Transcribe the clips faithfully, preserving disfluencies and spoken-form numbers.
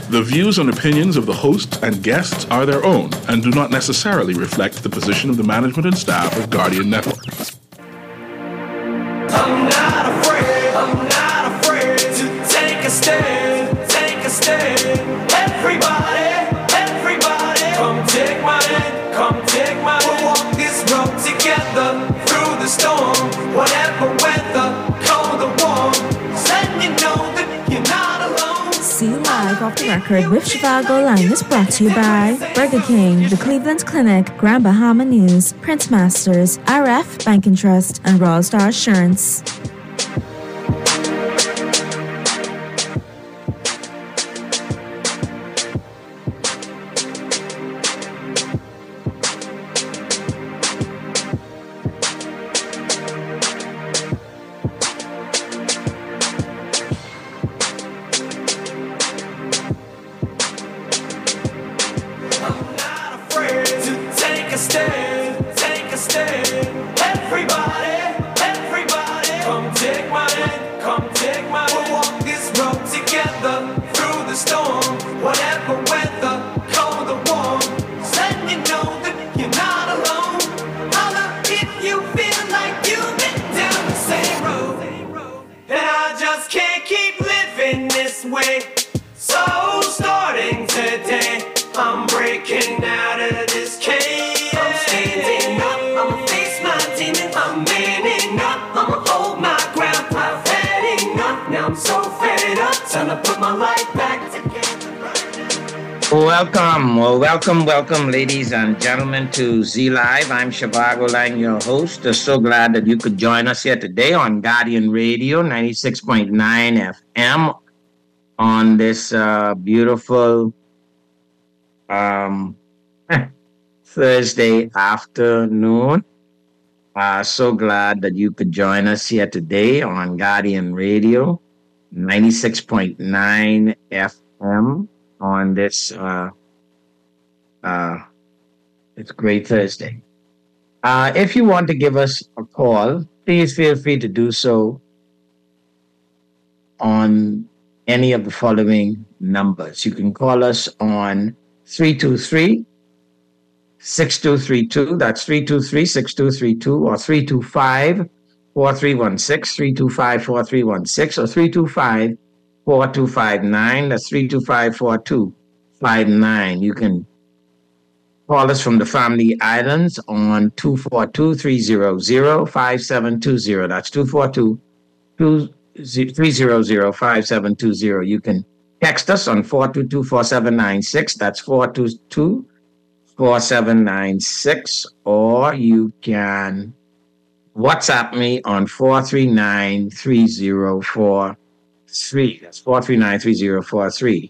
The views and opinions of the hosts and guests are their own and do not necessarily reflect the position of the management and staff of Guardian Network. I'm not afraid, I'm not afraid to take a stand, take a stand. Everybody, everybody, come take my hand, come take my hand. We'll walk this road together through the storm, whatever weather, cold or warm. Letting you know that you're not alone. See Live Off the Record with Chicago Line is brought to you by Burger King, the Cleveland Clinic, Grand Bahama News, Prince Masters, R F Bank and Trust, and Royal Star Assurance. Welcome, well, welcome, welcome, ladies and gentlemen, to Z Live. I'm Shivago Lang, your host. I'm so glad that you could join us here today on Guardian Radio, ninety-six point nine F M, on this uh, beautiful um, Thursday afternoon. Uh, so glad that you could join us here today on Guardian Radio, ninety-six point nine F M. On this, uh, uh, it's great Thursday. Uh, if you want to give us a call, please feel free to do so on any of the following numbers. You can call us on three two three, six two three two, that's three two three, six two three two, or three two five, four three one six, three two five, four three one six, or three two five, four two five nine, that's three two five, four two five nine. You can call us from the Family Islands on two four two, three zero zero, five seven two zero. That's two four two, three zero zero, five seven two zero. You can text us on four two two, four seven nine six. That's four two two, four seven nine six. Or you can WhatsApp me on four three nine, three zero four three. That's four three nine, three zero four three.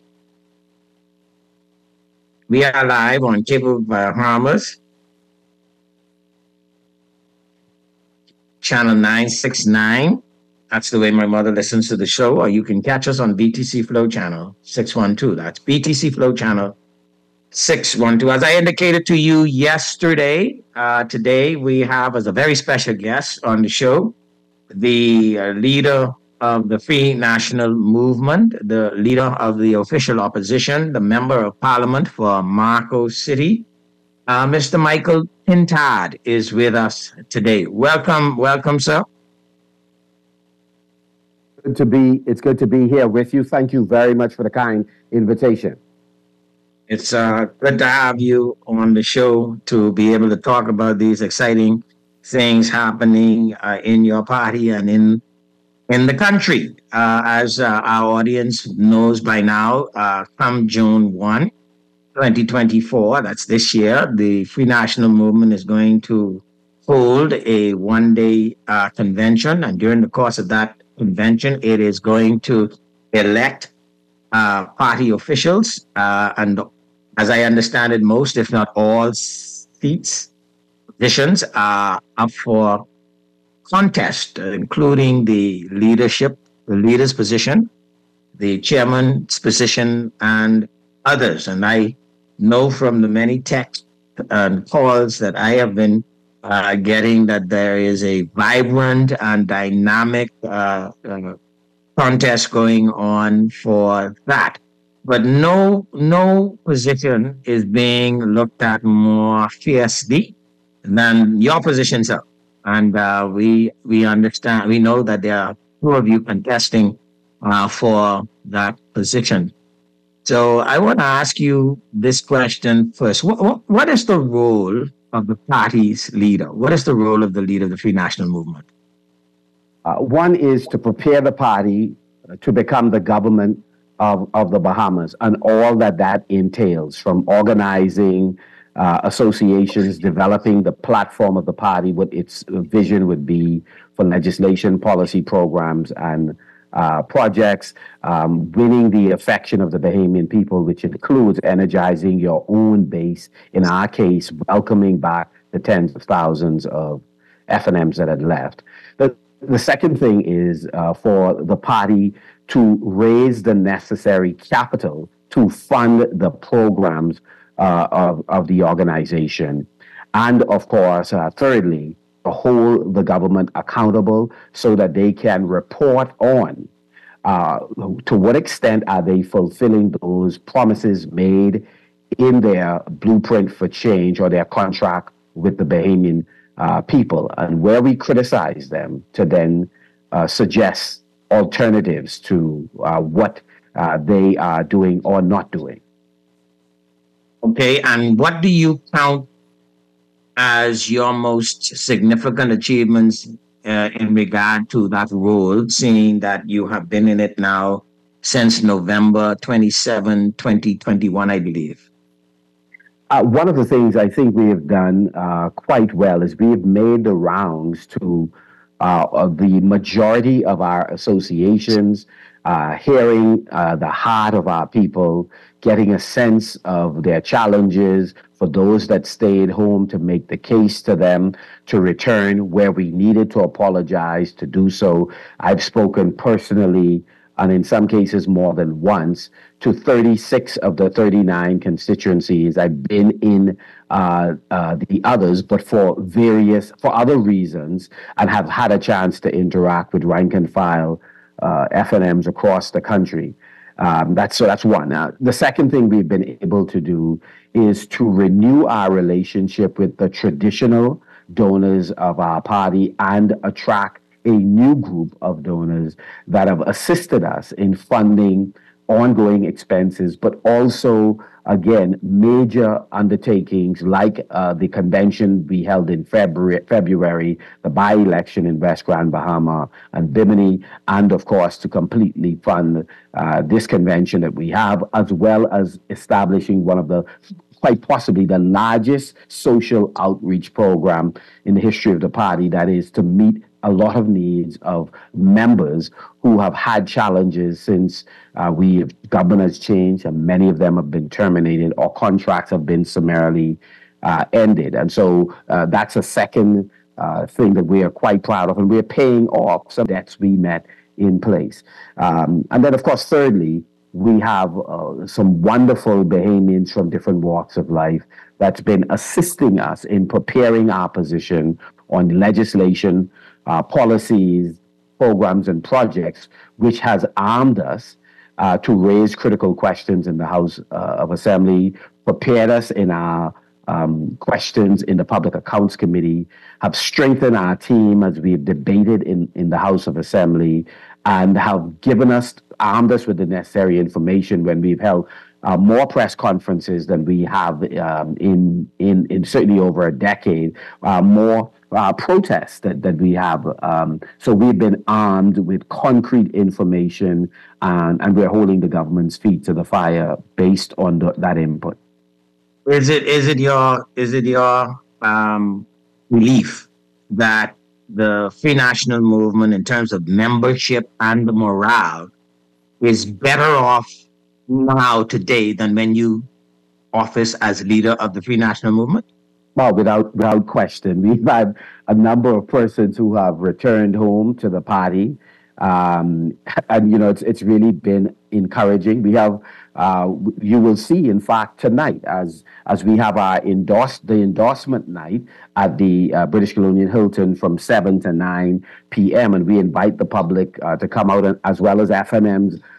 We are live on Cable Bahamas, channel nine sixty-nine. That's the way my mother listens to the show. Or you can catch us on B T C Flow channel six one two. That's B T C Flow channel six one two. As I indicated to you yesterday, uh, today we have as a very special guest on the show, the uh, leader of the Free National Movement, the leader of the official opposition, the member of parliament for Marco City, uh, Mister Michael Pintard is with us today. Welcome, welcome, sir. Good to be, it's good to be here with you. Thank you very much for the kind invitation. It's uh, good to have you on the show to be able to talk about these exciting things happening uh, in your party and in in the country. Uh, as uh, our audience knows by now, uh, come June first, twenty twenty-four, that's this year, the Free National Movement is going to hold a one-day uh, convention. And during the course of that convention, it is going to elect uh, party officials. Uh, and as I understand it, most, if not all, seats, positions are up for contest, uh, including the leadership, the leader's position, the chairman's position, and others. And I know from the many texts and calls that I have been uh, getting that there is a vibrant and dynamic uh, uh, contest going on for that. but no no position is being looked at more fiercely than your position, sir. And uh, we we understand, we know that there are two of you contesting uh, for that position. So I want to ask you this question first. What, what, what is the role of the party's leader? What is the role of the leader of the Free National Movement? Uh, one is to prepare the party uh, to become the government of, of the Bahamas and all that that entails, from organizing uh, associations, developing the platform of the party, what its vision would be for legislation, policy programs, and uh, projects, um, winning the affection of the Bahamian people, which includes energizing your own base, in our case, welcoming back the tens of thousands of F and Ms that had left. The, the second thing is uh, for the party to raise the necessary capital to fund the programs uh, of, of the organization. And of course, uh, thirdly, to hold the government accountable so that they can report on uh, to what extent are they fulfilling those promises made in their blueprint for change or their contract with the Bahamian uh, people, and where we criticize them to then uh, suggest alternatives to uh, what uh, they are doing or not doing. Okay, and what do you count as your most significant achievements uh, in regard to that role, seeing that you have been in it now since November twenty-seventh, twenty twenty-one, I believe? Uh, one of the things I think we have done uh, quite well is we have made the rounds to uh, of the majority of our associations, uh, hearing uh, the heart of our people, getting a sense of their challenges, for those that stayed home to make the case to them to return where we needed to apologize to do so. I've spoken personally, and in some cases more than once, to thirty-six of the thirty-nine constituencies. I've been in uh, uh, the others, but for various, for other reasons, and have had a chance to interact with rank and file uh, F and Ms across the country. Um, that's so that's one. Now, the second thing we've been able to do is to renew our relationship with the traditional donors of our party and attract a new group of donors that have assisted us in funding ongoing expenses, but also, again, major undertakings like uh, the convention we held in February, February, the by-election in West Grand Bahama and Bimini, and of course to completely fund uh, this convention that we have, as well as establishing one of the quite possibly the largest social outreach program in the history of the party, that is to meet a lot of needs of members who have had challenges since uh, we government has changed, and many of them have been terminated or contracts have been summarily uh, ended. And so uh, that's a second uh, thing that we are quite proud of, and we're paying off some debts we met in place. Um, and then, of course, thirdly, we have uh, some wonderful Bahamians from different walks of life that's been assisting us in preparing our position on legislation, uh, policies, programs, and projects, which has armed us uh, to raise critical questions in the House uh, of Assembly, prepared us in our um, questions in the Public Accounts Committee, have strengthened our team as we've debated in, in the House of Assembly, and have given us, armed us with the necessary information when we've held uh, more press conferences than we have um, in, in in certainly over a decade, uh, more uh, protests that, that we have. Um, so we've been armed with concrete information, and, and we're holding the government's feet to the fire based on the, that input. Is it is it your is it your um, belief that the Free National Movement, in terms of membership and the morale, is better off now today than when you office as leader of the Free National Movement? Well, without without question, we've had a number of persons who have returned home to the party, um, and you know it's it's really been encouraging. We have, uh, you will see, in fact, tonight as as we have our endorse the endorsement night at the uh, British Colonial Hilton from seven to nine p m, and we invite the public uh, to come out, and, as well as F and Ms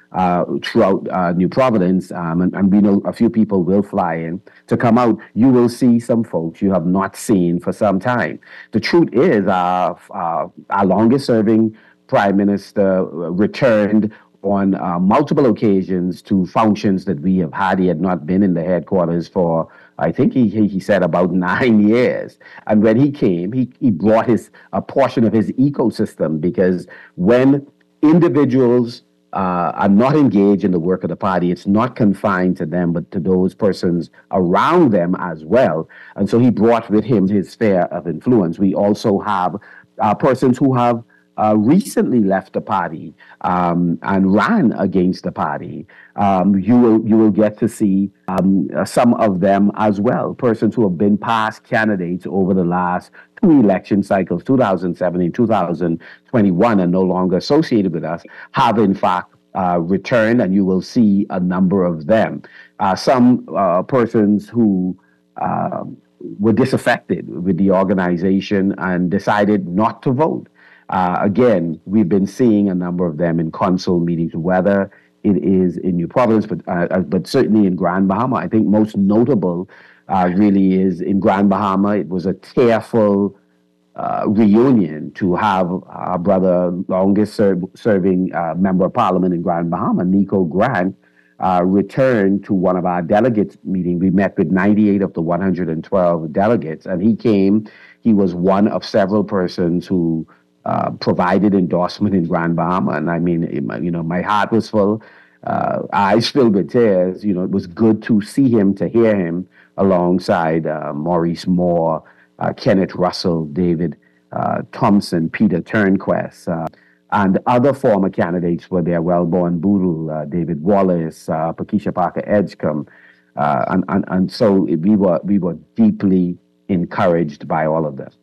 uh, throughout uh, New Providence, um, and, and we know a few people will fly in to come out, you will see some folks you have not seen for some time. The truth is, uh, uh, our longest serving prime minister returned on uh, multiple occasions to functions that we have had. He had not been in the headquarters for, I think he he, he said about nine years. And when he came, he, he brought his a portion of his ecosystem, because when individuals uh, are not engaged in the work of the party, it's not confined to them, but to those persons around them as well. And so he brought with him his sphere of influence. We also have uh, persons who have Uh, recently left the party um, and ran against the party. Um, you will you will get to see um, uh, some of them as well. Persons who have been past candidates over the last two election cycles, two thousand seventeen, two thousand twenty-one, and no longer associated with us, have in fact uh, returned, and you will see a number of them. Uh, some uh, persons who uh, were disaffected with the organization and decided not to vote. Uh, again, we've been seeing a number of them in council meetings, whether it is in New Providence, but uh, but certainly in Grand Bahama. I think most notable uh, really is in Grand Bahama. It was a tearful uh, reunion to have our brother, longest serve, serving uh, member of parliament in Grand Bahama, Nico Grant, uh, return to one of our delegates meetings. We met with ninety-eight of the one hundred twelve delegates, and he came. He was one of several persons who Uh, provided endorsement in Grand Bahama. And I mean, you know, my heart was full, uh, eyes filled with tears. You know, it was good to see him, to hear him alongside uh, Maurice Moore, uh, Kenneth Russell, David uh, Thompson, Peter Turnquest, uh, and other former candidates were there, Wellborn Boodle, uh, David Wallace, uh, Pakeisha Parker Edgecombe. Uh, and, and, and so we were, we were deeply encouraged by all of this.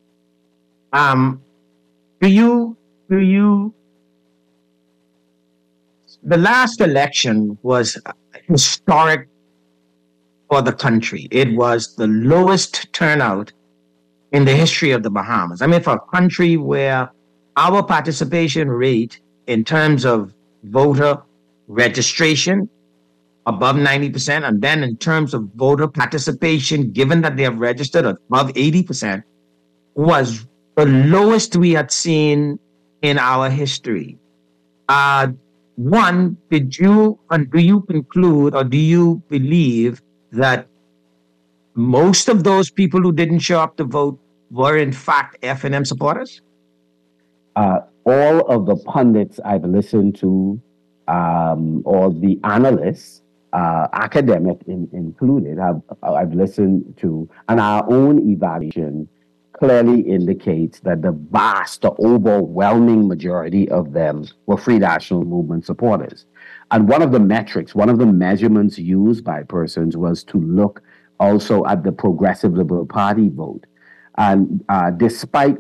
Um, Do you, do you, the last election was historic for the country. It was the lowest turnout in the history of the Bahamas. I mean, for a country where our participation rate in terms of voter registration above ninety percent, and then in terms of voter participation, given that they have registered above eighty percent, was the lowest we had seen in our history. Uh, one, did you, and do you conclude, or do you believe that most of those people who didn't show up to vote were in fact F N M supporters? Uh, all of the pundits I've listened to, um, or the analysts, uh, academic in, included, have, I've listened to, and our own evaluation clearly indicates that the vast, the overwhelming majority of them were Free National Movement supporters. And one of the metrics, one of the measurements used by persons was to look also at the Progressive Liberal Party vote. And uh, despite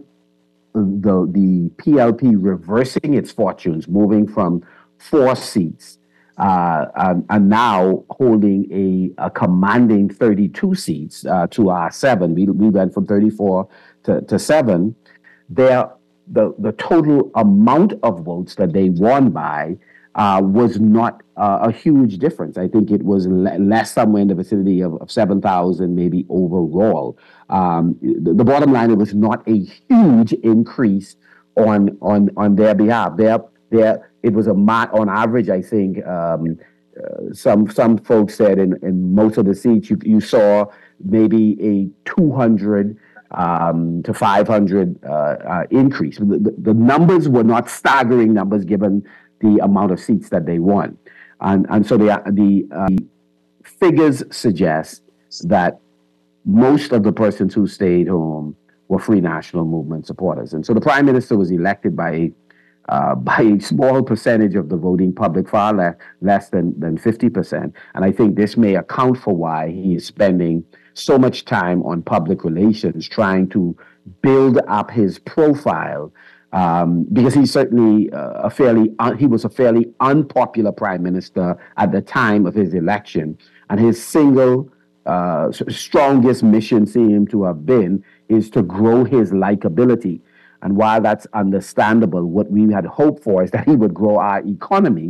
the, the P L P reversing its fortunes, moving from four seats uh, and, and now holding a, a commanding thirty-two seats uh, to our seven. We, we went from thirty-four to, to seven. Their, the, the total amount of votes that they won by uh, was not uh, a huge difference. I think it was le- less, somewhere in the vicinity of, of seven thousand maybe overall. Um, the, the bottom line, it was not a huge increase on on on their behalf. Their, their, it was a on average, I think, um, uh, some some folks said in, in most of the seats you, you saw maybe a two hundred um, to five hundred uh, uh, increase. The, the, the numbers were not staggering numbers given the amount of seats that they won. And, and so the, the uh, figures suggest that most of the persons who stayed home were Free National Movement supporters. And so the Prime Minister was elected by uh, by a small percentage of the voting public, far le- less than, than fifty percent. And I think this may account for why he is spending so much time on public relations, trying to build up his profile, um, because he's certainly uh, a fairly, un- he was a fairly unpopular prime minister at the time of his election. And his single uh, strongest mission seemed to have been is to grow his likability. And while that's understandable, what we had hoped for is that he would grow our economy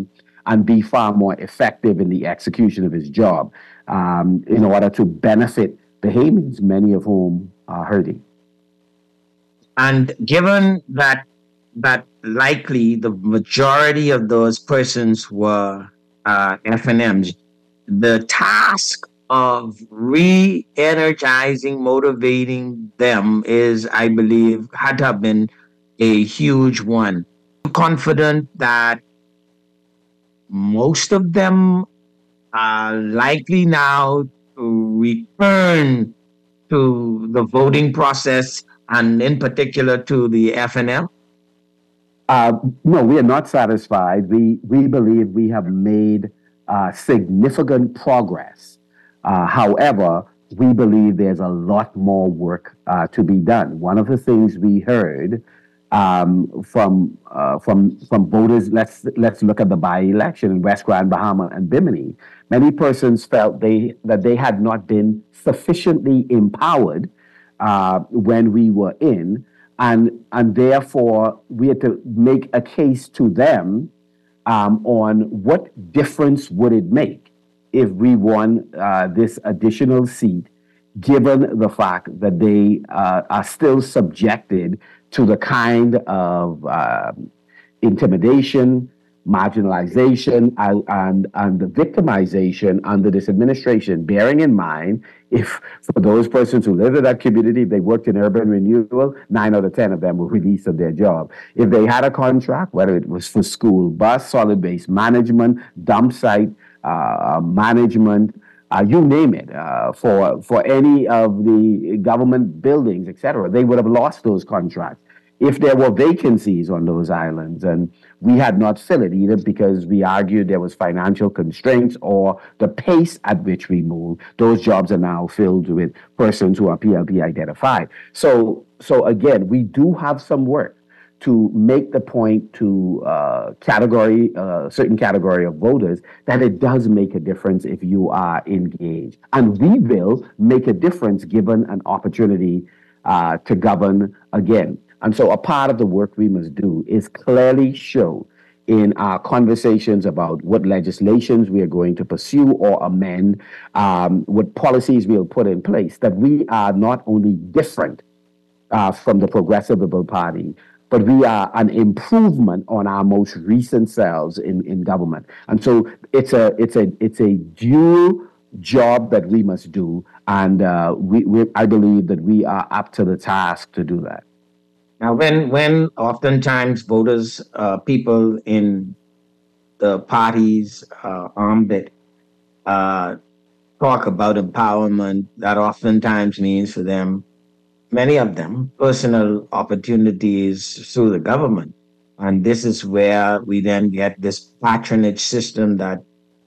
and be far more effective in the execution of his job um, in order to benefit Bahamians, many of whom are hurting. And given that that likely the majority of those persons were uh, F N Ms, the task of re-energizing, motivating them is, I believe, had to have been a huge one. I'm confident that most of them are likely now to return to the voting process and in particular to the F N L? Uh, no, we are not satisfied. We, we believe we have made uh, significant progress. Uh, however, we believe there's a lot more work uh, to be done. One of the things we heard um, from uh, from from voters, let's let's look at the by-election in West Grand Bahama and Bimini. Many persons felt they that they had not been sufficiently empowered uh, when we were in, and and therefore we had to make a case to them um, on what difference would it make if we won uh, this additional seat, given the fact that they uh, are still subjected to the kind of uh, intimidation, marginalization, and, and, and the victimization under this administration, bearing in mind, if for those persons who live in that community, if they worked in urban renewal, nine out of ten of them were released of their job. If they had a contract, whether it was for school bus, solid waste management, dump site uh, management, uh, you name it, uh, for, for any of the government buildings, et cetera, they would have lost those contracts. If there were vacancies on those islands, and we had not filled it, either because we argued there was financial constraints or the pace at which we moved, those jobs are now filled with persons who are P L P identified. So, so again, we do have some work to make the point to uh, category, uh, certain category of voters that it does make a difference if you are engaged. And we will make a difference given an opportunity uh, to govern again. And so a part of the work we must do is clearly show in our conversations about what legislations we are going to pursue or amend, um, what policies we'll put in place, that we are not only different uh, from the Progressive Liberal Party, but we are an improvement on our most recent selves in, in government. And so it's a it's a it's a dual job that we must do, and uh, we, we I believe that we are up to the task to do that. Now, when when oftentimes voters, uh, people in the parties uh, ambit uh, talk about empowerment, that oftentimes means for them, many of them, personal opportunities through the government. And this is where we then get this patronage system that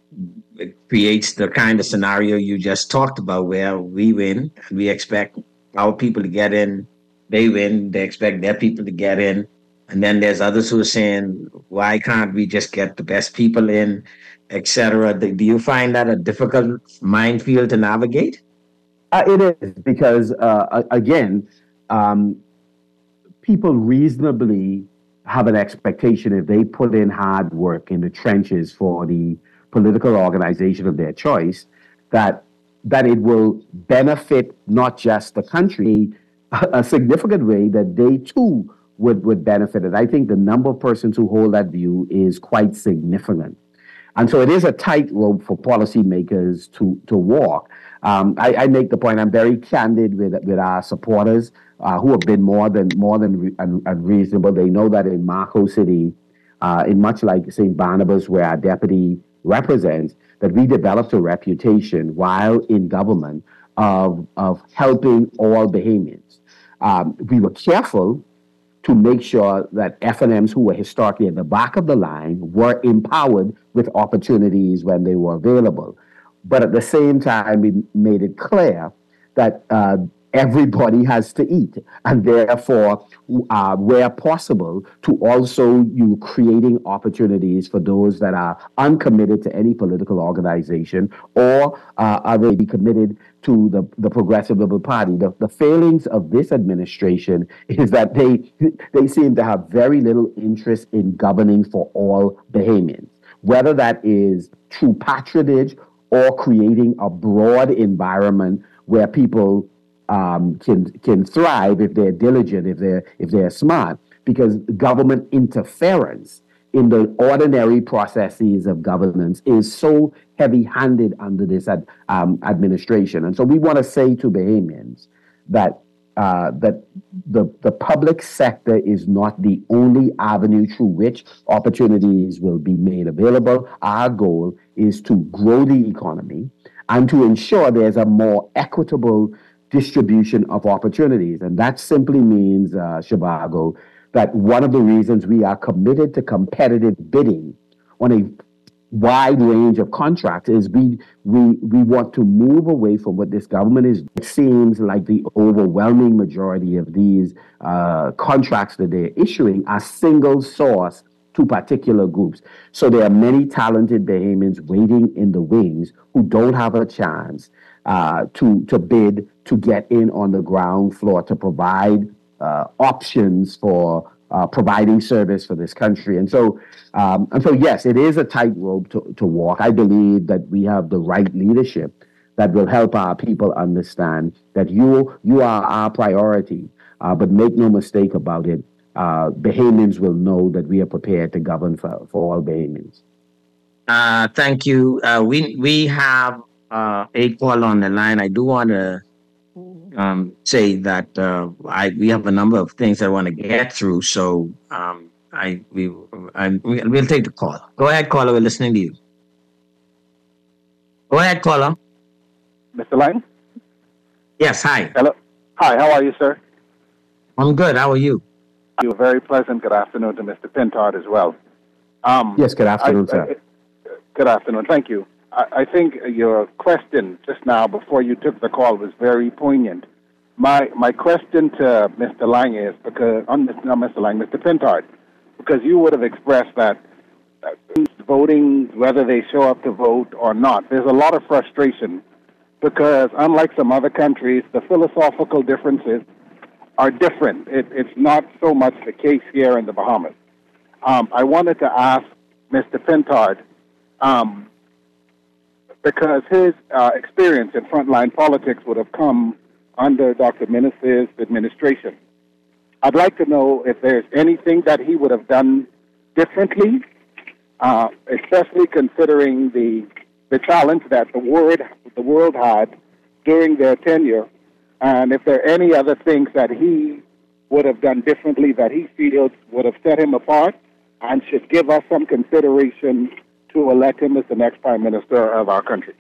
creates the kind of scenario you just talked about, where we win and we expect our people to get in. They win, they expect their people to get in. And then there's others who are saying, why can't we just get the best people in, et cetera? Do you find that a difficult minefield to navigate? Uh, it is, because, uh, again, um, people reasonably have an expectation if they put in hard work in the trenches for the political organization of their choice, that that it will benefit not just the country, a significant way that they too would, would benefit it. I think the number of persons who hold that view is quite significant. And so it is a tightrope for policymakers to, to walk. Um, I, I make the point, I'm very candid with, with our supporters uh, who have been more than more than re- un- unreasonable. They know that in Marco City, uh, in much like Saint Barnabas, where our deputy represents, that we developed a reputation while in government of, of helping all Bahamians. Um, we were careful to make sure that F N Ms who were historically at the back of the line were empowered with opportunities when they were available. But at the same time, we made it clear that uh, everybody has to eat, and therefore, uh, where possible, to also you creating opportunities for those that are uncommitted to any political organization or uh, are really committed to the, the Progressive Liberal Party. The, the failings of this administration is that they they seem to have very little interest in governing for all Bahamians. whether that is through patronage or creating a broad environment where people um, can can thrive if they're diligent, if they're if they're smart, because government interference in the ordinary processes of governance is so heavy-handed under this ad, um, administration. And so we want to say to Bahamians that uh, that the, the public sector is not the only avenue through which opportunities will be made available. Our goal is to grow the economy and to ensure there's a more equitable distribution of opportunities. And that simply means, uh, Shivago, that one of the reasons we are committed to competitive bidding on a wide range of contracts is we we we want to move away from what this government is. It seems like the overwhelming majority of these uh, contracts that they're issuing are single source to particular groups. So there are many talented Bahamians waiting in the wings who don't have a chance uh, to to bid, to get in on the ground floor, to provide uh, options for Uh, providing service for this country. And so, um, and so, yes, it is a tightrope to, to walk. I believe that we have the right leadership that will help our people understand that you you are our priority. Uh, but make no mistake about it, uh, Bahamians will know that we are prepared to govern for, for all Bahamians. Uh, thank you. Uh, we we have uh, a call on the line. I do want to Um, say that uh, I we have a number of things I want to get through, so um, I we I, we'll take the call. Go ahead, caller. We're listening to you. Go ahead, caller. Mister Lang? Yes. Hi. Hello. Hi. How are you, sir? I'm good. How are you? You are very pleasant. Good afternoon to Mister Pintard as well. Um, yes. Good afternoon, I, sir. I, good afternoon. Thank you. I, I think your question just now, before you took the call, was very poignant. My my question to Mister Lang is because on not Mister Lang, Mister Pintard, because you would have expressed that uh, voting, whether they show up to vote or not, there's a lot of frustration because unlike some other countries, the philosophical differences are different. It, it's not so much the case here in the Bahamas. Um, I wanted to ask Mister Pintard. Um, because his uh, experience in frontline politics would have come under Doctor Meneses' administration. I'd like to know if there's anything that he would have done differently, uh, especially considering the the challenge that the world the world had during their tenure, and if there are any other things that he would have done differently that he feels would have set him apart and should give us some consideration to elect him as the next Prime Minister of our country.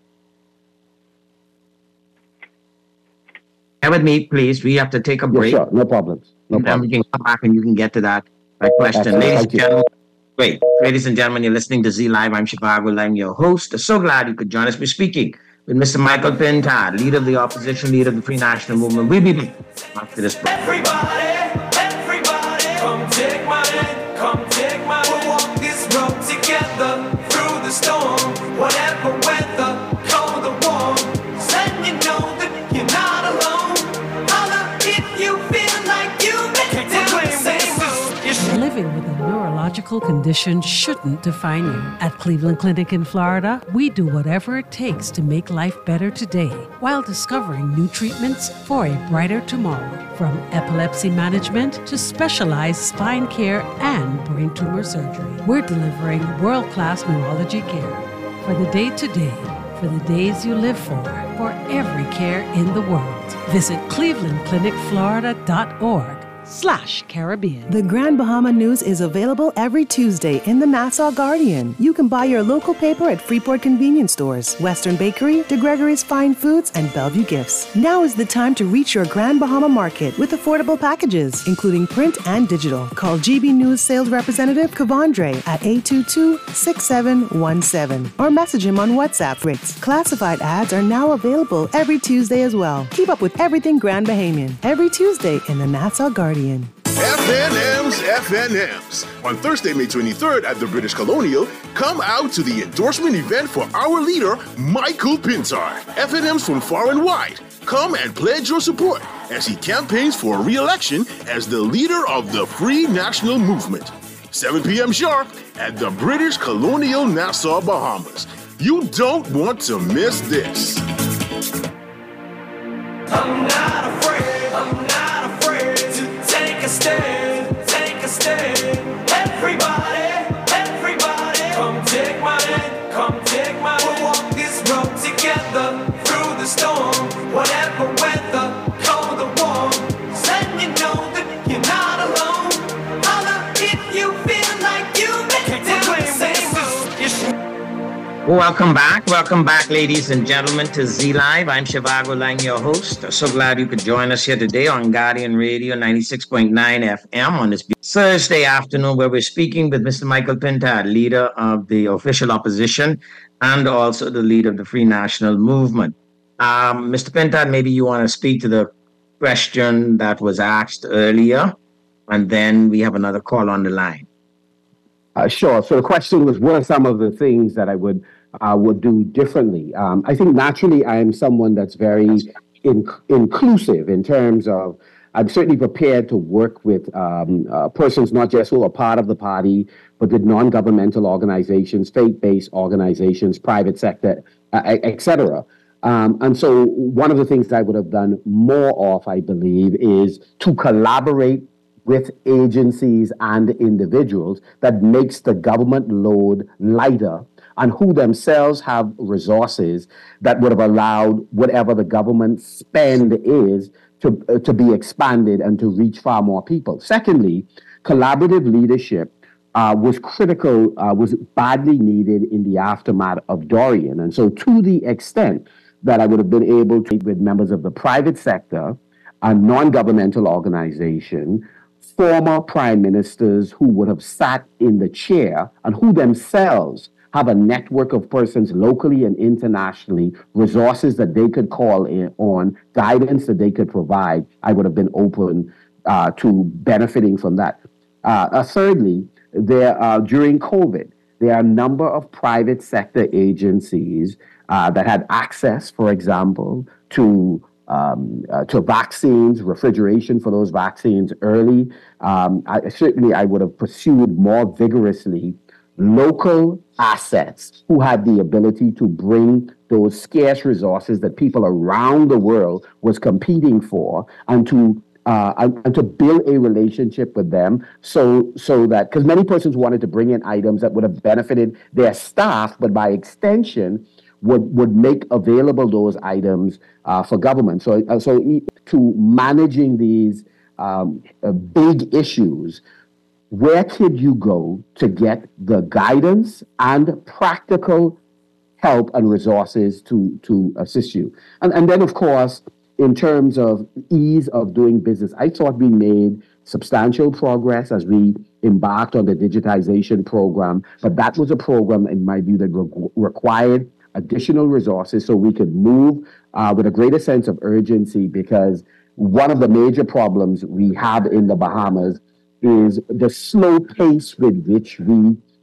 Bear with me, please. We have to take a break. Yes, sure. No problems. No and then problems. we can come back and you can get to that, that question. Excellent. Ladies Thank and you. gentlemen, wait. Ladies and gentlemen, you're listening to Z Live. I'm Shivago. I'm your host. So glad you could join us. We're speaking with Mister Michael Pintard, leader of the opposition, leader of the Free National Movement. We'll be back after this break. Everybody, everybody, come take my hand, come take my hand. We'll walk this road together through the storm, whatever weather, cold or warm. Let you know that you're not alone. Holla if you feel like you make it down the same road. Living with a neurological condition shouldn't define you. At Cleveland Clinic in Florida, we do whatever it takes to make life better today while discovering new treatments for a brighter tomorrow. From epilepsy management to specialized spine care and brain tumor surgery, we're delivering world-class neurology care for the day-to-day, for the days you live for, for every care in the world. Visit cleveland clinic florida dot org slash Caribbean. The Grand Bahama News is available every Tuesday in the Nassau Guardian. You can buy your local paper at Freeport Convenience Stores, Western Bakery, DeGregory's Fine Foods, and Bellevue Gifts. Now is the time to reach your Grand Bahama market with affordable packages, including print and digital. Call G B News Sales Representative Kavandre at eight two two, six seven one seven or message him on WhatsApp. Ritz. Classified ads are now available every Tuesday as well. Keep up with everything Grand Bahamian every Tuesday in the Nassau Guardian. F N M's F N M's. On Thursday, May twenty-third at the British Colonial, come out to the endorsement event for our leader, Michael Pintard. F N M's from far and wide. Come and pledge your support as he campaigns for re-election as the leader of the Free National Movement. seven p.m. sharp at the British Colonial Nassau, Bahamas. You don't want to miss this. I'm not afraid, I'm not afraid to take a stand, take a stand. Everybody, everybody, come take my hand, come take my hand. We'll walk this road together through the storm, whatever weather, cold or warm. Just letting you know that you're not alone. Holla if you feel like you've been down the same road. Welcome back. Welcome back, ladies and gentlemen, to Z Live. I'm Shivago Lang, your host. So glad you could join us here today on Guardian Radio ninety-six point nine F M on this Thursday afternoon, where we're speaking with Mister Michael Pintard, leader of the official opposition and also the leader of the Free National Movement. Um, Mister Pintard, maybe you want to speak to the question that was asked earlier, and then we have another call on the line. Uh, sure. So the question was, what are some of the things that I would uh, would do differently? Um, I think naturally I am someone that's very in- inclusive in terms of I'm certainly prepared to work with um, uh, persons not just who are part of the party, but with non-governmental organizations, faith-based organizations, private sector, uh, et cetera. Um, and so one of the things that I would have done more of, I believe, is to collaborate with agencies and individuals that makes the government load lighter and who themselves have resources that would have allowed whatever the government spend is to, uh, to be expanded and to reach far more people. Secondly, collaborative leadership uh, was critical, uh, was badly needed in the aftermath of Dorian. And so to the extent that I would have been able to meet with members of the private sector, a non-governmental organization, former prime ministers who would have sat in the chair and who themselves have a network of persons locally and internationally, resources that they could call in on, guidance that they could provide, I would have been open uh, to benefiting from that. Uh, uh, thirdly, there uh, during COVID, there are a number of private sector agencies uh, that had access, for example, to Um, uh, to vaccines, refrigeration for those vaccines early. Um, I, certainly, I would have pursued more vigorously local assets who had the ability to bring those scarce resources that people around the world was competing for, and to uh, and, and to build a relationship with them, so so that because many persons wanted to bring in items that would have benefited their staff, but by extension, would would make available those items uh, for government. So, uh, so to managing these um, uh, big issues, where could you go to get the guidance and practical help and resources to to assist you? And and then, of course, in terms of ease of doing business, I thought we made substantial progress as we embarked on the digitization program, but that was a program, in my view, that re- required additional resources so we could move uh, with a greater sense of urgency, because one of the major problems we have in the Bahamas is the slow pace with which we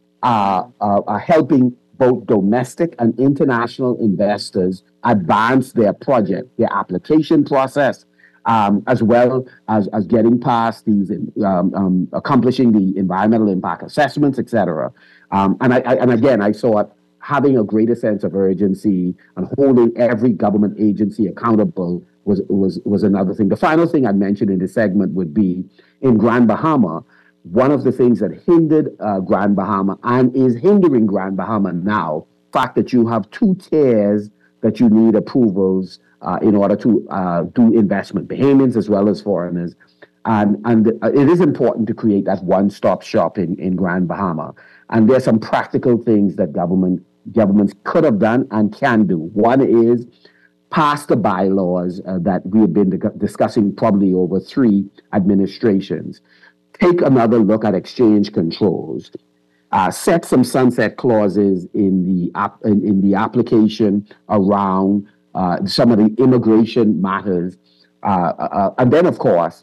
uh, uh, are helping both domestic and international investors advance their project, their application process, um, as well as, as getting past these, um, um, accomplishing the environmental impact assessments, et cetera. Um, and, I, I, and again, I saw it having a greater sense of urgency and holding every government agency accountable was, was, was another thing. The final thing I mentioned in this segment would be in Grand Bahama, one of the things that hindered uh, Grand Bahama and is hindering Grand Bahama now, the fact that you have two tiers that you need approvals uh, in order to uh, do investment, Bahamians as well as foreigners. And, and it is important to create that one-stop shop in, in Grand Bahama. And there's some practical things that government governments could have done and can do. One is pass the bylaws uh, that we have been di- discussing probably over three administrations. Take another look at exchange controls. Uh, set some sunset clauses in the ap- in, in the application around uh, some of the immigration matters. Uh, uh, and then, of course,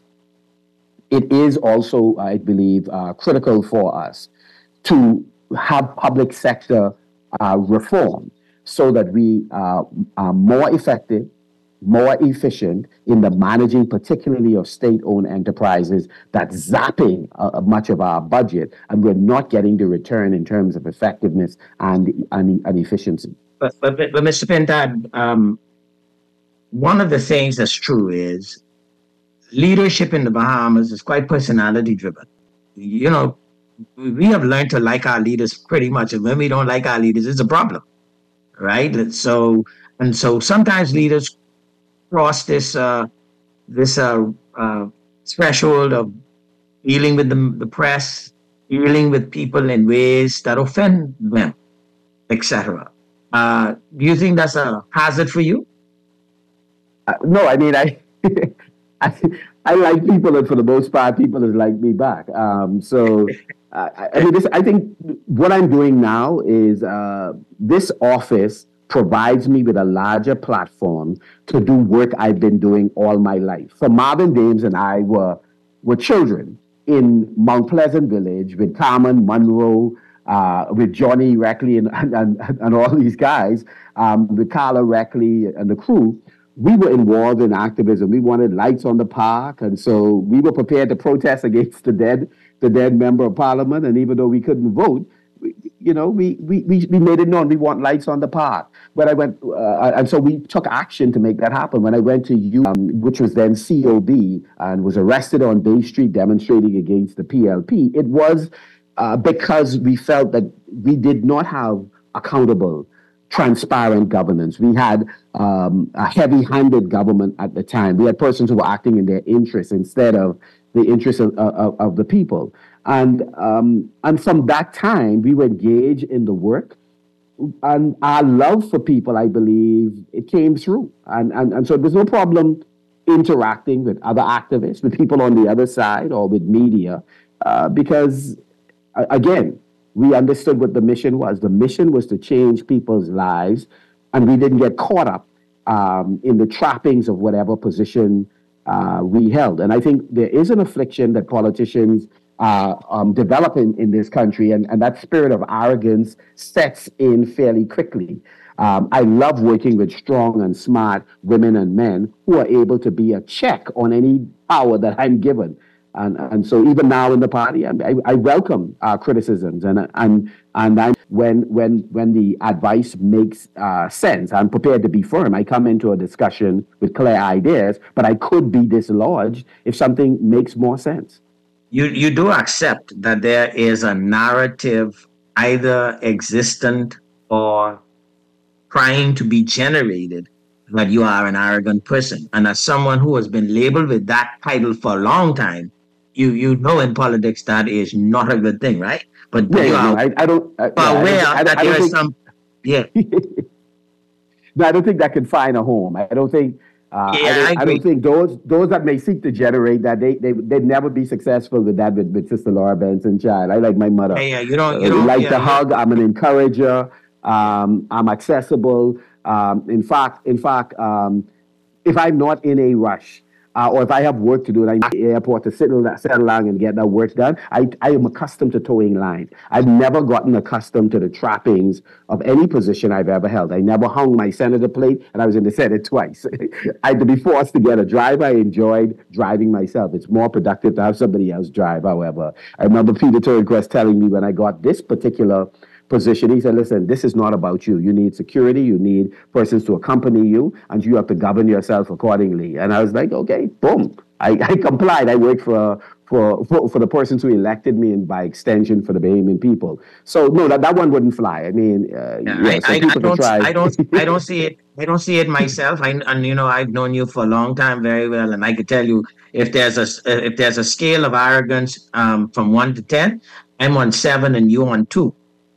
it is also, I believe, uh, critical for us to have public sector uh, reform so that we uh, are more effective more efficient in the managing, particularly of state-owned enterprises, that's zapping uh, much of our budget, and we're not getting the return in terms of effectiveness and and, and efficiency. But, but, but Mister Pintard, um, one of the things that's true is leadership in the Bahamas is quite personality driven. You know, we have learned to like our leaders pretty much, and when we don't like our leaders, it's a problem, right? So, and so sometimes leaders cross this uh, this uh, uh, threshold of dealing with the, the press, dealing with people in ways that offend them, et cetera. Uh, do you think that's a hazard for you? Uh, no, I mean, I, I I like people, and for the most part, people have liked me back. Um, so, uh, I, I mean, this, I think what I'm doing now is uh, this office provides me with a larger platform to do work I've been doing all my life. So Marvin Dames and I were were children in Mount Pleasant Village with Carmen Monroe, uh, with Johnny Reckley and, and, and all these guys, um, with Carla Reckley and the crew. We were involved in activism. We wanted lights on the park, and so we were prepared to protest against the dead, the dead member of parliament. And even though we couldn't vote, we, you know, we, we we we made it known we want lights on the park. When I went, uh, and so we took action to make that happen. When I went to U, um, which was then C O B, and was arrested on Bay Street demonstrating against the P L P, it was uh, because we felt that we did not have accountable, transparent governance. We had um, a heavy-handed government at the time. We had persons who were acting in their interests instead of the interests of, of, of the people. And um, and from that time, we were engaged in the work. And our love for people, I believe, it came through. And, and, and so there's no problem interacting with other activists, with people on the other side, or with media, uh, because, again, we understood what the mission was. The mission was to change people's lives, and we didn't get caught up um, in the trappings of whatever position uh, we held. And I think there is an affliction that politicians uh, um, develop in, in this country, and, and that spirit of arrogance sets in fairly quickly. Um, I love working with strong and smart women and men who are able to be a check on any power that I'm given. And, and so even now in the party, I, I welcome uh, criticisms, and and and I, when when when the advice makes uh, sense, I'm prepared to be firm. I come into a discussion with clear ideas, but I could be dislodged if something makes more sense. You you do accept that there is a narrative either existent or trying to be generated that you are an arrogant person, and as someone who has been labeled with that title for a long time. You you know in politics that is not a good thing, right? But yeah, you yeah, are I, I don't I, aware yeah, I, I, that I there is think, some yeah. No, I don't think that can find a home. I don't think uh, yeah, I, don't, I, I don't think those those that may seek to generate that they they they'd never be successful with that with, with Sister Laura Benson Child. I like my mother. Yeah, yeah, you don't you uh, don't like yeah, to yeah. hug. I'm an encourager. Um, I'm accessible. Um, in fact, in fact, um, if I'm not in a rush. Uh, or if I have work to do and I'm at the airport to settle, settle down and get that work done, I, I am accustomed to towing lines. I've never gotten accustomed to the trappings of any position I've ever held. I never hung my senator plate, and I was in the Senate twice. I had to be forced to get a driver. I enjoyed driving myself. It's more productive to have somebody else drive, however. I remember Peter Turnquest telling me when I got this particular position, he said, listen, this is not about you. You need security, you need persons to accompany you, and you have to govern yourself accordingly. And I was like, okay, boom. I, I complied. I worked for, for for for the persons who elected me, and by extension for the Bahamian people. So no, that, that one wouldn't fly. I mean, uh, yeah, yeah, so I, people I, don't, try. I don't I don't see it. I don't see it myself. I, and you know, I've known you for a long time very well, and I could tell you if there's a if there's a scale of arrogance um, from one to ten, I'm on seven and you on two.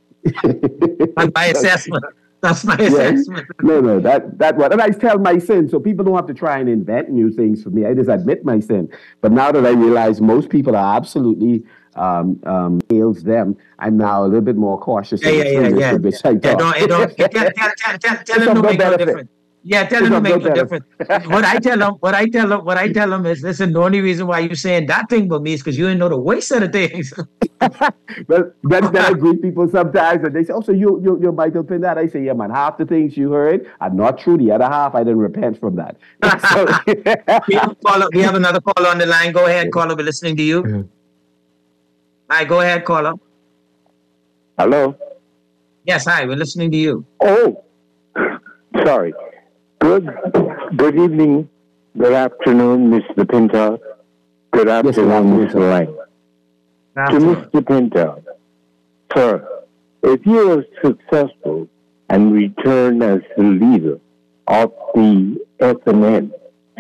That's my assessment. That's my assessment. Yes. No, no, that that one. And I tell my sin, so people don't have to try and invent new things for me. I just admit my sin. But now that I realize most people are absolutely um um hails them, I'm now a little bit more cautious. Yeah, yeah, yeah, yeah. Which I yeah, don't, don't, tell, tell, tell, tell, tell them to make no difference. Yeah, tell him to make a difference. What I tell him, what I tell him, what I tell him is, listen, the only reason why you're saying that thing about me is because you didn't know the waste of the things. Well, then, then I greet people sometimes and they say, oh, so you, you, you're Michael Pindad? I say, yeah, man, half the things you heard are not true. The other half, I didn't repent from that. So, we, have caller, we have another caller on the line. Go ahead, caller. We're listening to you. Mm-hmm. Hi, go ahead, caller. Hello? Yes, hi, we're listening to you. Oh, sorry. Good good evening, good afternoon, Mister Pindad. Good afternoon, yes, Mister Lang. To Mister Pindad, sir, if you are successful and return as the leader of the F N M,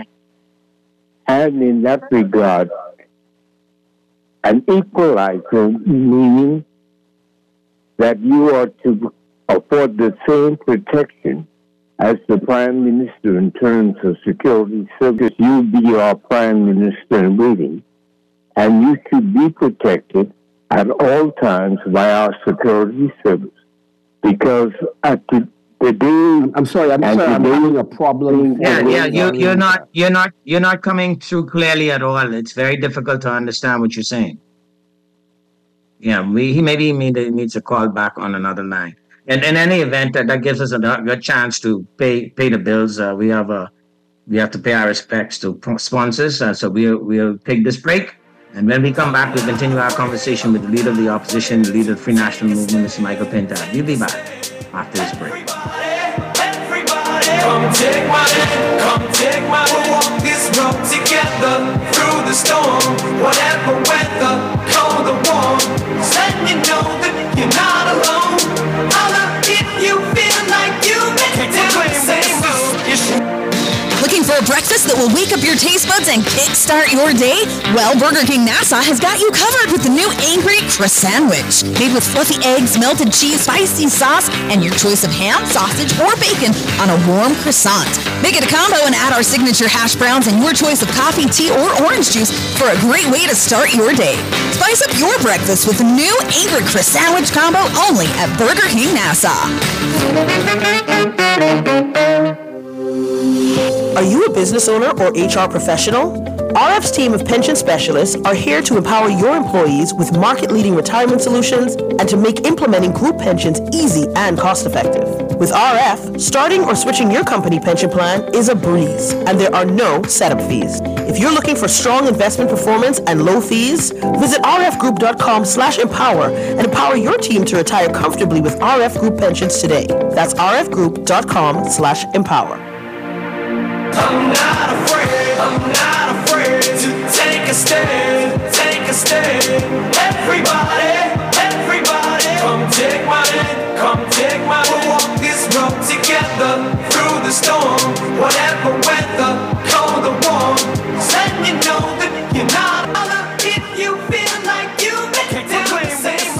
and in that regard, an equalizer, meaning that you are to afford the same protection as the Prime Minister in terms of security service, you be our Prime Minister in waiting, and you should be protected at all times by our security service. Because at the, the day, I'm sorry, I'm sorry, I'm having a problem. Yeah, yeah, you, you're not, you're not, you're not coming through clearly at all. It's very difficult to understand what you're saying. Yeah, we, he maybe he needs a call back on another line. And in any event, that, that gives us a good chance to pay pay the bills. Uh, we have a we have to pay our respects to sponsors. Uh, so we'll we'll take this break, and when we come back, we'll continue our conversation with the leader of the opposition, the leader of the Free National Movement, Mister Michael Pindad. We'll be back after this break. Come take my hand, come take my hand. We'll walk this road together through the storm. Whatever weather, cold or warm, just let me know that you're not alone. Holla if you feel like you've been doing the same. Looking for a breakfast that will wake up your taste buds and kickstart your day? Well, Burger King Nassau has got you covered with the new Angry Croissantwich. Made with fluffy eggs, melted cheese, spicy sauce, and your choice of ham, sausage, or bacon on a warm croissant. Make it a combo and add our signature hash browns and your choice of coffee, tea, or orange juice for a great way to start your day. Spice up your breakfast with the new Angry Croissantwich combo only at Burger King Nassau. Are you a business owner or H R professional? R F's team of pension specialists are here to empower your employees with market-leading retirement solutions and to make implementing group pensions easy and cost-effective. With R F, starting or switching your company pension plan is a breeze, and there are no setup fees. If you're looking for strong investment performance and low fees, visit rfgroup.com slash empower and empower your team to retire comfortably with R F Group Pensions today. That's rfgroup.com slash empower. I'm not afraid, I'm not afraid to take a stand, take a stand. Everybody, everybody, come take my hand, come take my hand. We'll walk this road together through the storm. Whatever weather, cold or warm, just let me know that you're not alone. If you feel like you've been doing the same.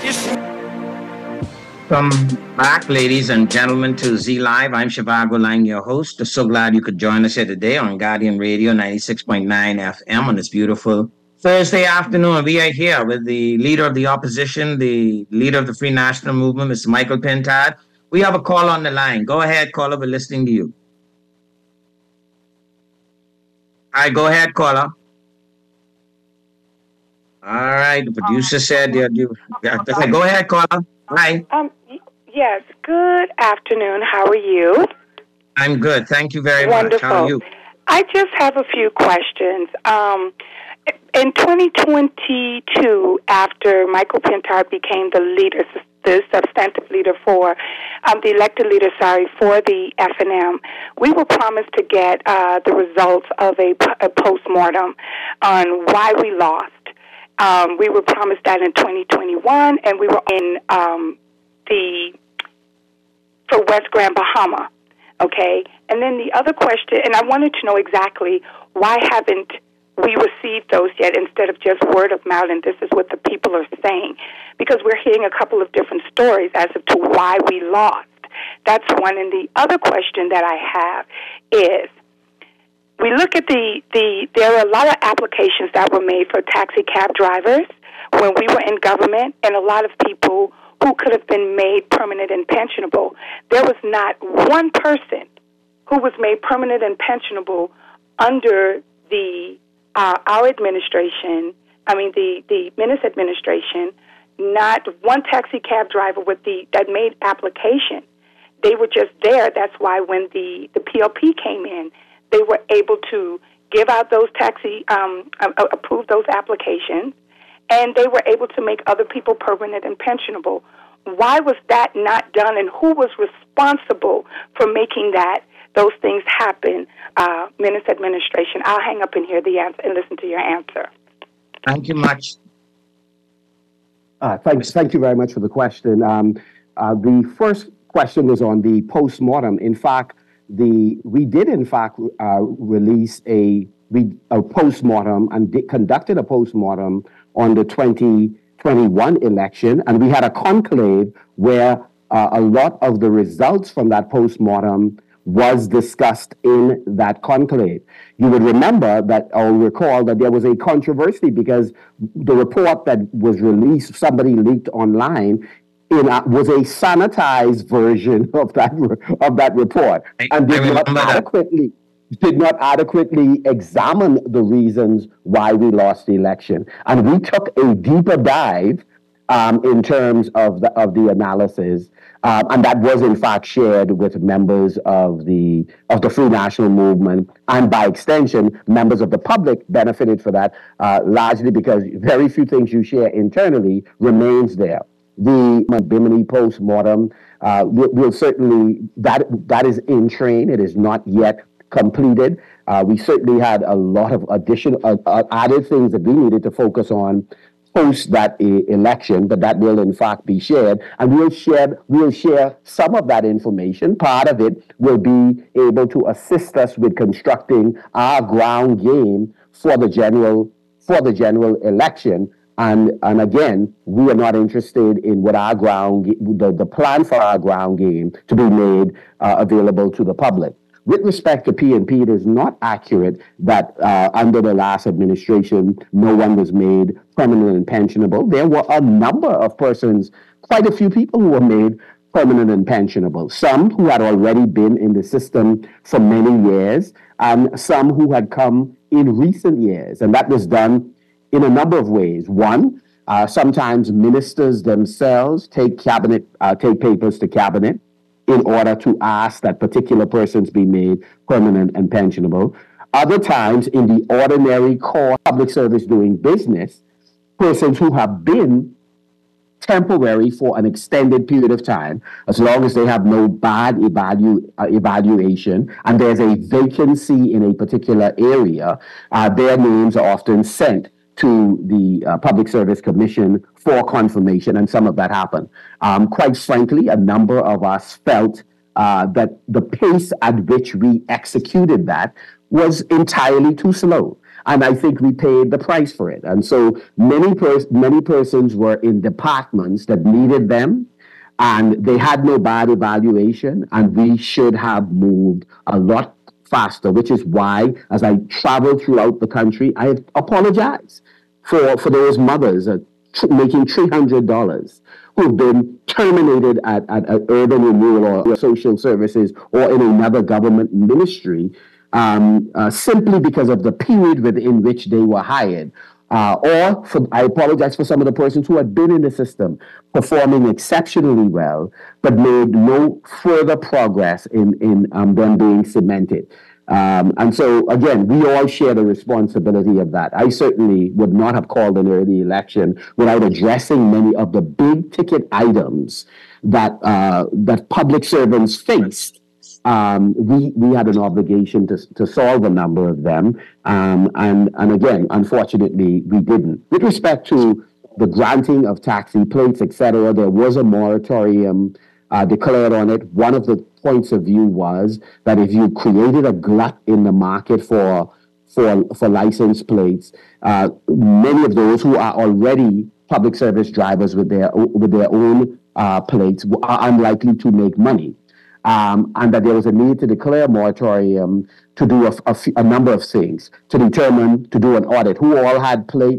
Welcome back, ladies and gentlemen, to Z Live. I'm Shivago Lang, your host. So glad you could join us here today on Guardian Radio ninety-six point nine F M on this beautiful Thursday afternoon. We are here with the leader of the opposition, the leader of the Free National Movement, Mister Michael Pindad. We have a call on the line. Go ahead, caller. We're listening to you. All right, go ahead, caller. All right, the producer said, yeah, you, yeah, go ahead, caller. Hi. Um, yes, good afternoon. How are you? I'm good. Thank you very Wonderful. much. How are you? I just have a few questions. Um, in twenty twenty-two, after Michael Pindad became the leader, the substantive leader for, um, the elected leader, sorry, for the F N M, we were promised to get uh, the results of a, a postmortem on why we lost. Um, we were promised that in twenty twenty-one, and we were in um, the for West Grand Bahama, okay? And then the other question, and I wanted to know exactly why haven't we received those yet instead of just word of mouth, and this is what the people are saying, because we're hearing a couple of different stories as to why we lost. That's one. And the other question that I have is, we look at the, the, there are a lot of applications that were made for taxi cab drivers when we were in government, and a lot of people who could have been made permanent and pensionable. There was not one person who was made permanent and pensionable under the uh, our administration, I mean the, the Minnis administration, not one taxi cab driver with the that made application. They were just there. That's why when the, the P L P came in, they were able to give out those taxi, um, uh, approve those applications, and they were able to make other people permanent and pensionable. Why was that not done, and who was responsible for making that those things happen? Uh, Minnis administration. I'll hang up and hear the answer and listen to your answer. Thank you much. Uh, thanks. Thank you very much for the question. Um, uh, the first question was on the postmortem. In fact, the we did in fact uh, release a we a postmortem and di- conducted a postmortem on the twenty twenty-one election, and we had a conclave where uh, a lot of the results from that postmortem was discussed in that conclave. You would remember that, or recall that there was a controversy because the report that was released, somebody leaked online, in a, was a sanitized version of that of that report, and did not adequately did not adequately examine the reasons why we lost the election. And we took a deeper dive um, in terms of the of the analysis, um, and that was in fact shared with members of the of the Free National Movement, and by extension, members of the public benefited for that, uh, largely because very few things you share internally remains there. The Bimini postmortem uh, will, will certainly, that that is in train. It is not yet completed. Uh, we certainly had a lot of additional uh, uh, added things that we needed to focus on post that e- election, but that will in fact be shared, and we'll share we'll share some of that information. Part of it will be able to assist us with constructing our ground game for the general for the general election. And, and again, we are not interested in what our ground, the, the plan for our ground game to be made uh, available to the public. With respect to P N P, it is not accurate that uh, under the last administration, no one was made permanent and pensionable. There were a number of persons, quite a few people who were made permanent and pensionable. Some who had already been in the system for many years, and some who had come in recent years. And that was done in a number of ways. One, uh, sometimes ministers themselves take cabinet, uh, take papers to cabinet in order to ask that particular persons be made permanent and pensionable. Other times, in the ordinary core public service doing business, persons who have been temporary for an extended period of time, as long as they have no bad evalu- uh, evaluation and there's a vacancy in a particular area, uh, their names are often sent to the uh, Public Service Commission for confirmation, and some of that happened. Um, quite frankly, a number of us felt uh, that the pace at which we executed that was entirely too slow, and I think we paid the price for it. And so many pers- many persons were in departments that needed them, and they had no bad evaluation, and we should have moved a lot faster, which is why, as I travel throughout the country, I apologize for, for those mothers uh, tr- making three hundred dollars who've been terminated at, at, at urban renewal or social services or in another government ministry um, uh, simply because of the period within which they were hired. Uh, or for, I apologize for some of the persons who had been in the system performing exceptionally well, but made no further progress in, in um, them being cemented. Um, and so, again, we all share the responsibility of that. I certainly would not have called an early election without addressing many of the big ticket items that uh, that public servants faced. Um, we we had an obligation to to solve a number of them, um, and and again, unfortunately, we didn't. With respect to the granting of taxi plates, et cetera, there was a moratorium uh, declared on it. One of the points of view was that if you created a glut in the market for for for license plates, uh, many of those who are already public service drivers with their with their own uh, plates are unlikely to make money. Um, and that there was a need to declare a moratorium to do a, a, a number of things, to determine, to do an audit, who all had plates,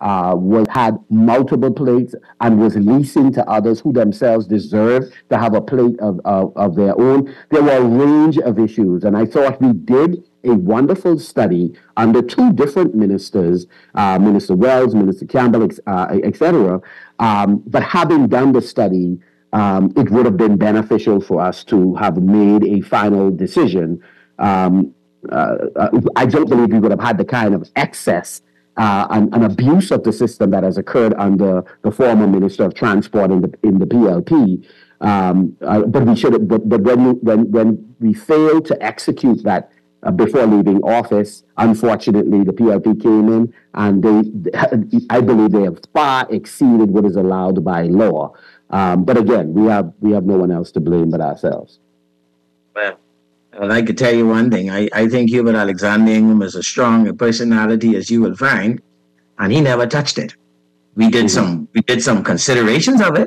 uh, was had multiple plates and was leasing to others who themselves deserved to have a plate of, of, of their own. There were a range of issues, and I thought we did a wonderful study under two different ministers, uh, Minister Wells, Minister Campbell, uh, et cetera. Um, but having done the study, um, it would have been beneficial for us to have made a final decision. Um, uh, I don't believe we would have had the kind of excess uh, and, and abuse of the system that has occurred under the former Minister of Transport in the in the P L P. Um, uh, but we should have. But, but when you, when when we failed to execute that Uh, before leaving office, unfortunately, the P L P came in and they, I believe they have far exceeded what is allowed by law. Um, but again, we have we have no one else to blame but ourselves. Well, well I could tell you one thing. I, I think Hubert Alexander Ingram is as strong a personality as you will find, and he never touched it. We did mm-hmm. some we did some considerations of it.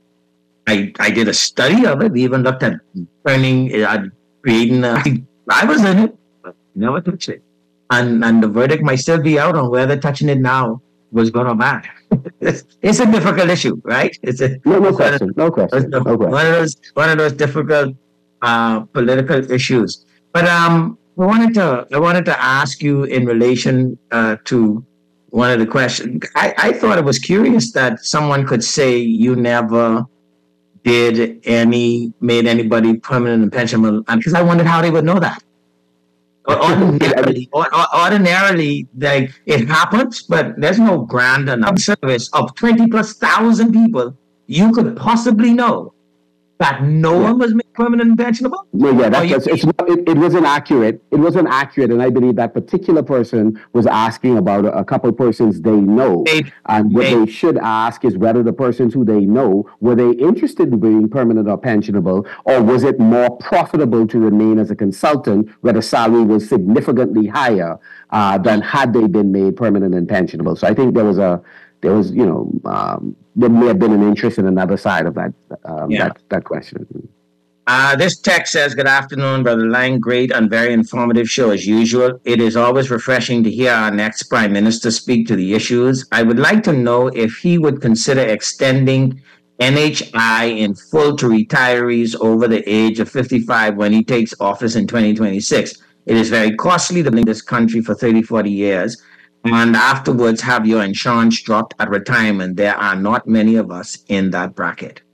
I I did a study of it. We even looked at turning, uh, creating. Uh, I was in it. Never touched it. And and the verdict might still be out on whether touching it now was good or bad. it's, it's a difficult issue, right? It's a no, no question. No question. No question. One of those one of those difficult uh, political issues. But um, I wanted to I wanted to ask you in relation uh, to one of the questions. I, I thought it was curious that someone could say you never did any made anybody permanent and pensionable, because I wondered how they would know that. Ordinarily, ordinarily, like it happens, but there's no grand enough service of twenty plus thousand people. You could possibly know that no one was made permanent and pensionable. No, yeah, that's, that's it's not, it, it wasn't accurate. It wasn't accurate, and I believe that particular person was asking about a, a couple of persons they know, maybe, and what maybe. they should ask is whether the persons who they know, were they interested in being permanent or pensionable, or was it more profitable to remain as a consultant where the salary was significantly higher uh, than had they been made permanent and pensionable. So I think there was a there was you know um, there may have been an interest in another side of that um, yeah. that that question. Uh, this text says, good afternoon, Brother Lang. Great and very informative show as usual. It is always refreshing to hear our next Prime Minister speak to the issues. I would like to know if he would consider extending N H I in full to retirees over the age of fifty-five when he takes office in twenty twenty-six. It is very costly to live in this country for thirty, forty years, and afterwards have your insurance dropped at retirement. There are not many of us in that bracket.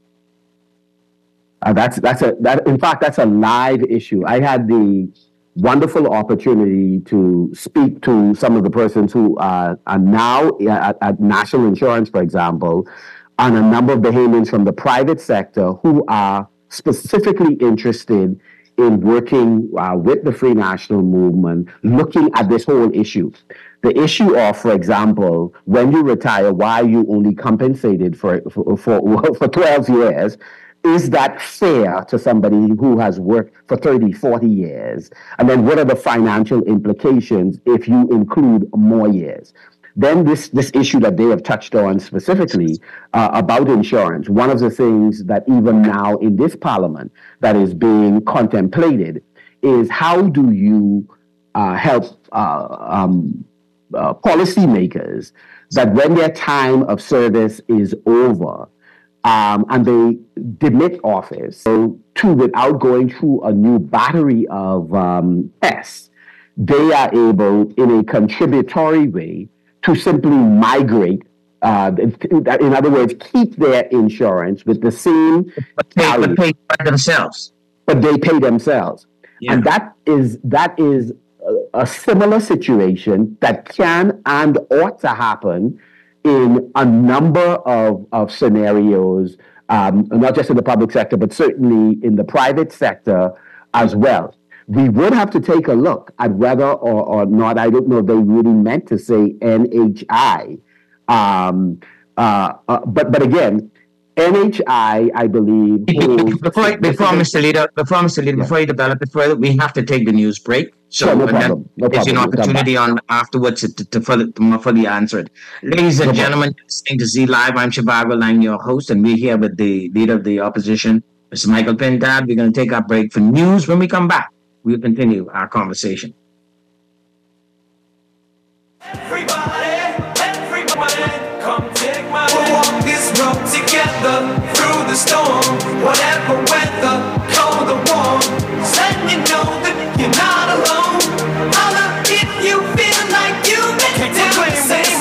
Uh, that's that's a that in fact that's a live issue. I had the wonderful opportunity to speak to some of the persons who uh, are now at, at National Insurance, for example, and a number of Bahamians from the private sector who are specifically interested in working uh, with the Free National Movement, looking at this whole issue. The issue of, for example, when you retire, why are you only compensated for for for, for twelve years? Is that fair to somebody who has worked for thirty, forty years? And then what are the financial implications if you include more years? Then this, this issue that they have touched on specifically uh, about insurance, one of the things that even now in this parliament that is being contemplated is how do you uh, help uh, um, uh, policymakers that when their time of service is over, Um, and they demit office, so too, without going through a new battery of um, tests, they are able, in a contributory way, to simply migrate. Uh, in other words, keep their insurance with the same, but they, but pay by themselves. But they pay themselves, yeah. And that is that is a, a similar situation that can and ought to happen in a number of, of scenarios, um, not just in the public sector, but certainly in the private sector as well. We would have to take a look at whether or, or not, I don't know if they really meant to say N H I. Um, uh, uh, but, but again, N H I, I believe... Before, before Mister Leader, before Mister Leader, yeah. before you develop it further, we have to take the news break. So sure, no and problem. then No there's problem. an opportunity on afterwards to, to, fully, to more fully answer it. Ladies and no gentlemen, listening to Z Live, I'm Shivago Lang, your host, and we're here with the leader of the opposition, Mister Michael Pintard. We're going to take our break for news. When we come back, we'll continue our conversation. Everybody, everybody. grow together through the storm. Whatever weather, cold or warm, just letting you know that you're not alone. Holla if you feel like you've been down the same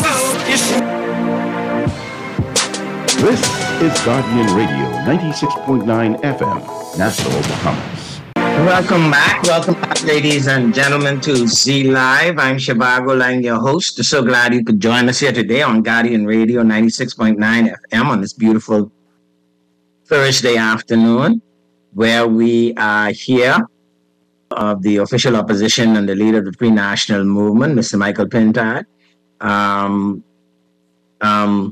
road. This is Guardian Radio, ninety-six point nine F M, Nassau, Bahamas. Welcome back. Welcome back, ladies and gentlemen, to Z Live. I'm Shivago Lang, your host. So glad you could join us here today on Guardian Radio ninety-six point nine F M on this beautiful Thursday afternoon, where we are here of the official opposition and the leader of the pre-national movement, Mister Michael Pintard. Um, um,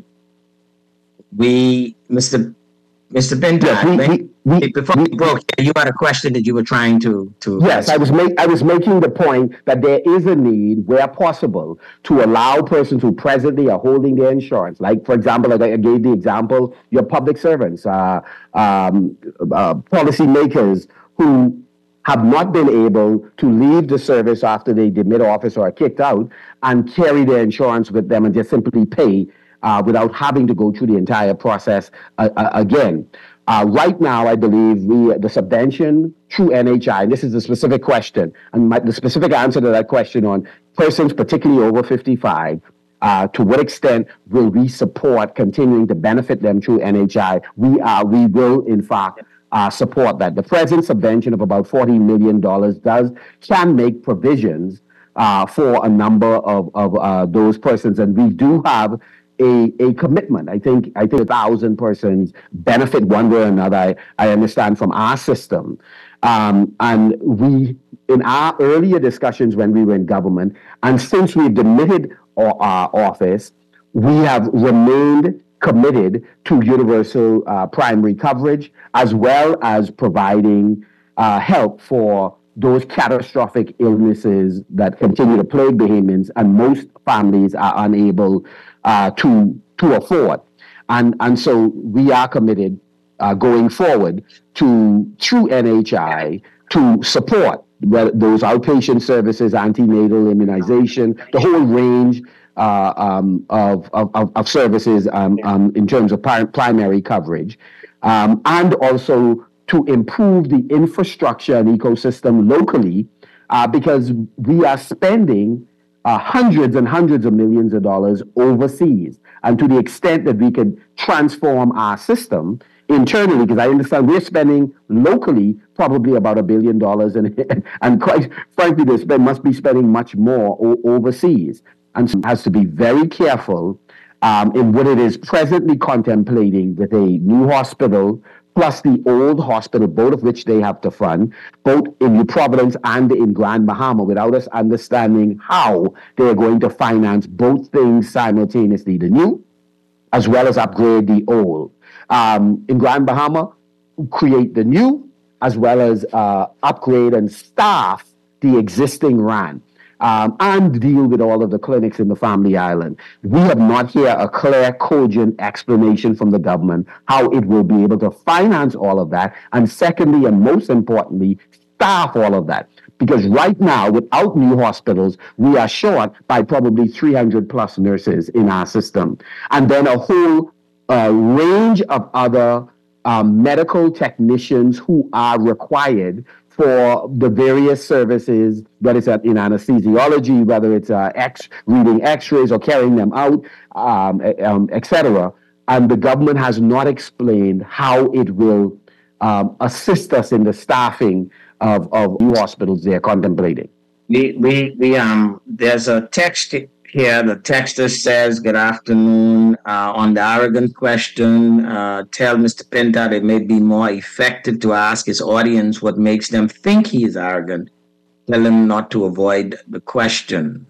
we, Mister Mister Pintard, Yes, we- we- we- before we broke, you had a question that you were trying to to. Yes, I was make, I was making the point that there is a need, where possible, to allow persons who presently are holding their insurance, like, for example, like I gave the example, your public servants, uh, um, uh, policymakers who have not been able to leave the service after they demit office or are kicked out and carry their insurance with them and just simply pay uh, without having to go through the entire process uh, uh, again. Uh, right now, I believe we the subvention through N H I, and this is a specific question, and my, the specific answer to that question on persons particularly over fifty-five, uh, to what extent will we support continuing to benefit them through N H I? We are, we will, in fact, uh, support that. The present subvention of about forty million dollars does, can make provisions uh, for a number of, of uh, those persons, and we do have A, a commitment. I think I think a thousand persons benefit one way or another. I, I understand from our system, um, and we in our earlier discussions when we were in government, and since we've demitted our, our office, we have remained committed to universal uh, primary coverage, as well as providing uh, help for those catastrophic illnesses that continue to plague Bahamians, and most families are unable uh, to to afford. And and so we are committed uh, going forward to, through N H I, to support those outpatient services, antenatal immunization, the whole range uh, um, of, of, of services um, um, in terms of pri- primary coverage, um, and also to improve the infrastructure and ecosystem locally, uh, because we are spending uh, hundreds and hundreds of millions of dollars overseas. And to the extent that we can transform our system internally, because I understand we're spending locally probably about a billion dollars, and, and quite frankly, they spend, must be spending much more o- overseas. And so it has to be very careful um, in what it is presently contemplating with a new hospital, plus the old hospital, both of which they have to fund, both in New Providence and in Grand Bahama, without us understanding how they're going to finance both things simultaneously, the new as well as upgrade the old. Um, in Grand Bahama, create the new as well as uh, upgrade and staff the existing R A N. Um, and deal with all of the clinics in the Family Island. We have not here a clear, cogent explanation from the government how it will be able to finance all of that, and secondly, and most importantly, staff all of that. Because right now, without new hospitals, we are short by probably three hundred plus nurses in our system. And then a whole uh, range of other um, medical technicians who are required for the various services, whether it's in anesthesiology, whether it's uh, X, reading x-rays or carrying them out, um, um, et cetera. And the government has not explained how it will um, assist us in the staffing of, of new hospitals they're contemplating. We, we, we, um, there's a text here. The texter says, good afternoon. Uh, on the arrogant question, uh, tell Mister Pintard it may be more effective to ask his audience what makes them think he is arrogant. Tell him not to avoid the question.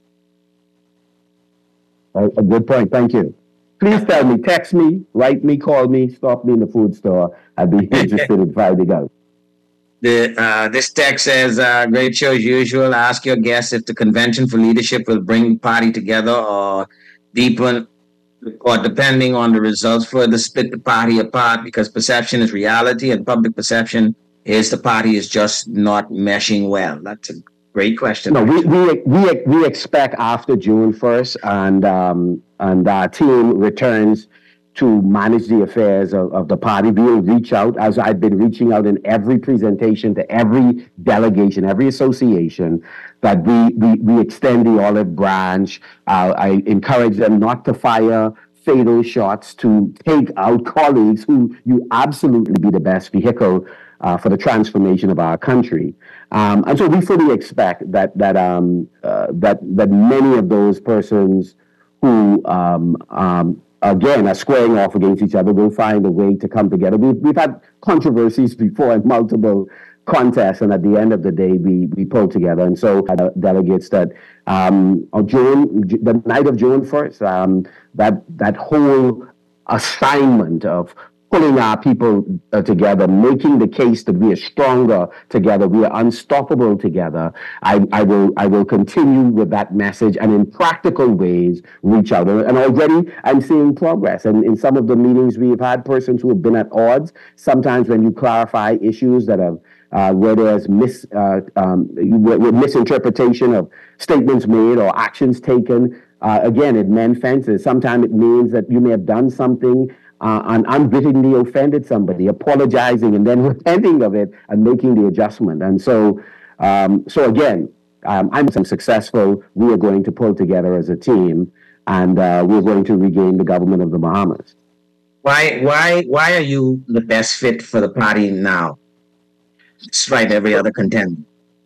A, a good point. Thank you. Please tell me, text me, write me, call me, stop me in the food store. I'd be interested in finding out. The, uh, this text says, uh, great show as usual. Ask your guests if the Convention for Leadership will bring the party together or deepen, or depending on the results, further split the party apart, because perception is reality and public perception is the party is just not meshing well. That's a great question. No, we, we, we, we expect after June first and, um, and our team returns to manage the affairs of, of the party. We'll reach out, as I've been reaching out in every presentation to every delegation, every association, that we, we, we extend the olive branch. Uh, I encourage them not to fire fatal shots, to take out colleagues who you absolutely be the best vehicle uh, for the transformation of our country. Um, and so we fully expect that that um, uh, that that many of those persons who um, um, again are squaring off against each other will find a way to come together. We've, we've had controversies before in multiple contests, and at the end of the day, we we pull together. And so uh, delegates that um, on June, the night of June first, um, that that whole assignment of pulling our people uh, together, making the case that we are stronger together, we are unstoppable together. I, I will I will continue with that message and in practical ways reach out. And already I'm seeing progress. And in some of the meetings we've had, persons who have been at odds, sometimes when you clarify issues that have Uh, where there's mis, uh, um, with misinterpretation of statements made or actions taken. Uh, again, it mends fences. Sometimes it means that you may have done something uh, and unwittingly offended somebody, apologizing and then repenting of it and making the adjustment. And so, um, so again, um, I'm successful. We are going to pull together as a team, and uh, we're going to regain the government of the Bahamas. Why, why, why are you the best fit for the party now, despite every other contender?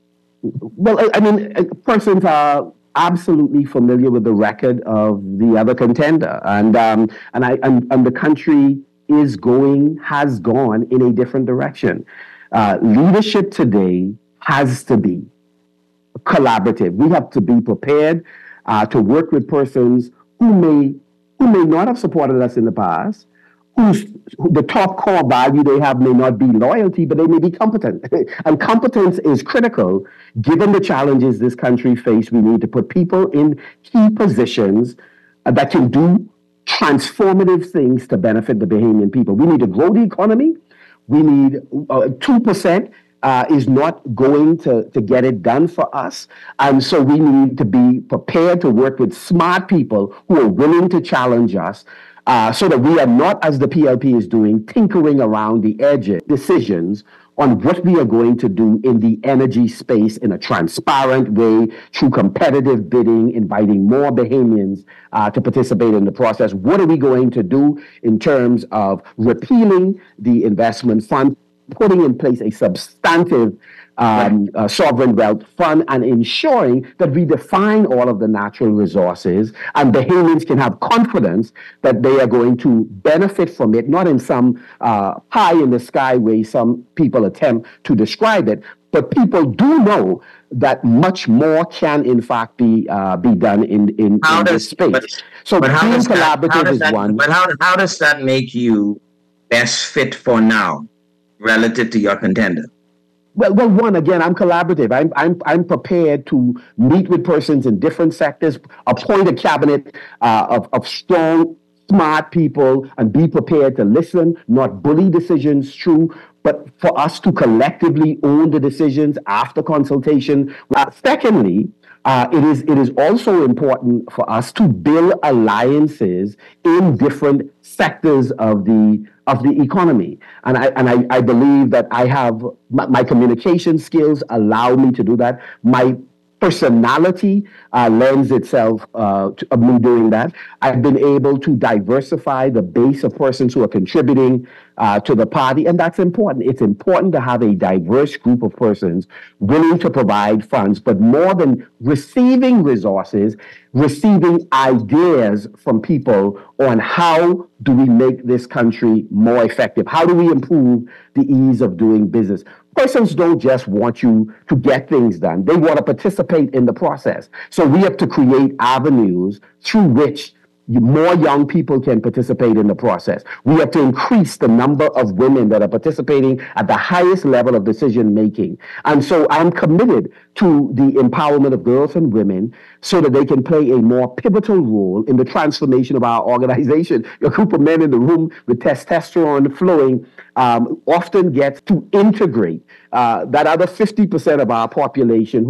Well, I, I mean, persons are absolutely familiar with the record of the other contender, and um, and I and, and the country is going, has gone in a different direction. Uh, leadership today has to be collaborative. We have to be prepared uh, to work with persons who may who may not have supported us in the past, whose the top core value they have may not be loyalty, but they may be competent. And competence is critical. Given the challenges this country faces, we need to put people in key positions uh, that can do transformative things to benefit the Bahamian people. We need to grow the economy. We need uh, two percent uh, is not going to, to get it done for us. And so we need to be prepared to work with smart people who are willing to challenge us, Uh, so that we are not, as the P L P is doing, tinkering around the edges, decisions on what we are going to do in the energy space in a transparent way, through competitive bidding, inviting more Bahamians uh, to participate in the process. What are we going to do in terms of repealing the investment fund, putting in place a substantive Um, uh, sovereign wealth fund, and ensuring that we define all of the natural resources, and Bahamians can have confidence that they are going to benefit from it, not in some uh, pie in the sky way some people attempt to describe it, but people do know that much more can in fact be uh, be done in in, how in does, this space. But, so but how being does collaborative that, how does is that, one. But how how does that make you best fit for now, relative to your contender? Well, well, one, again, I'm collaborative. I'm, I'm, I'm prepared to meet with persons in different sectors, appoint a cabinet uh, of, of strong, smart people, and be prepared to listen, not bully decisions through, but for us to collectively own the decisions after consultation. Uh, secondly, uh, it is it is also important for us to build alliances in different sectors of the of the economy, and I and I, I believe that I have my, my communication skills allow me to do that. My personality uh, lends itself uh, to of me doing that. I've been able to diversify the base of persons who are contributing uh, to the party, and that's important. It's important to have a diverse group of persons willing to provide funds, but more than receiving resources, receiving ideas from people on how do we make this country more effective? How do we improve the ease of doing business? Persons don't just want you to get things done. They want to participate in the process. So we have to create avenues through which more young people can participate in the process. We have to increase the number of women that are participating at the highest level of decision making. And so I'm committed to the empowerment of girls and women so that they can play a more pivotal role in the transformation of our organization. A group of men in the room with testosterone flowing um, often gets to integrate uh, that other fifty percent of our population who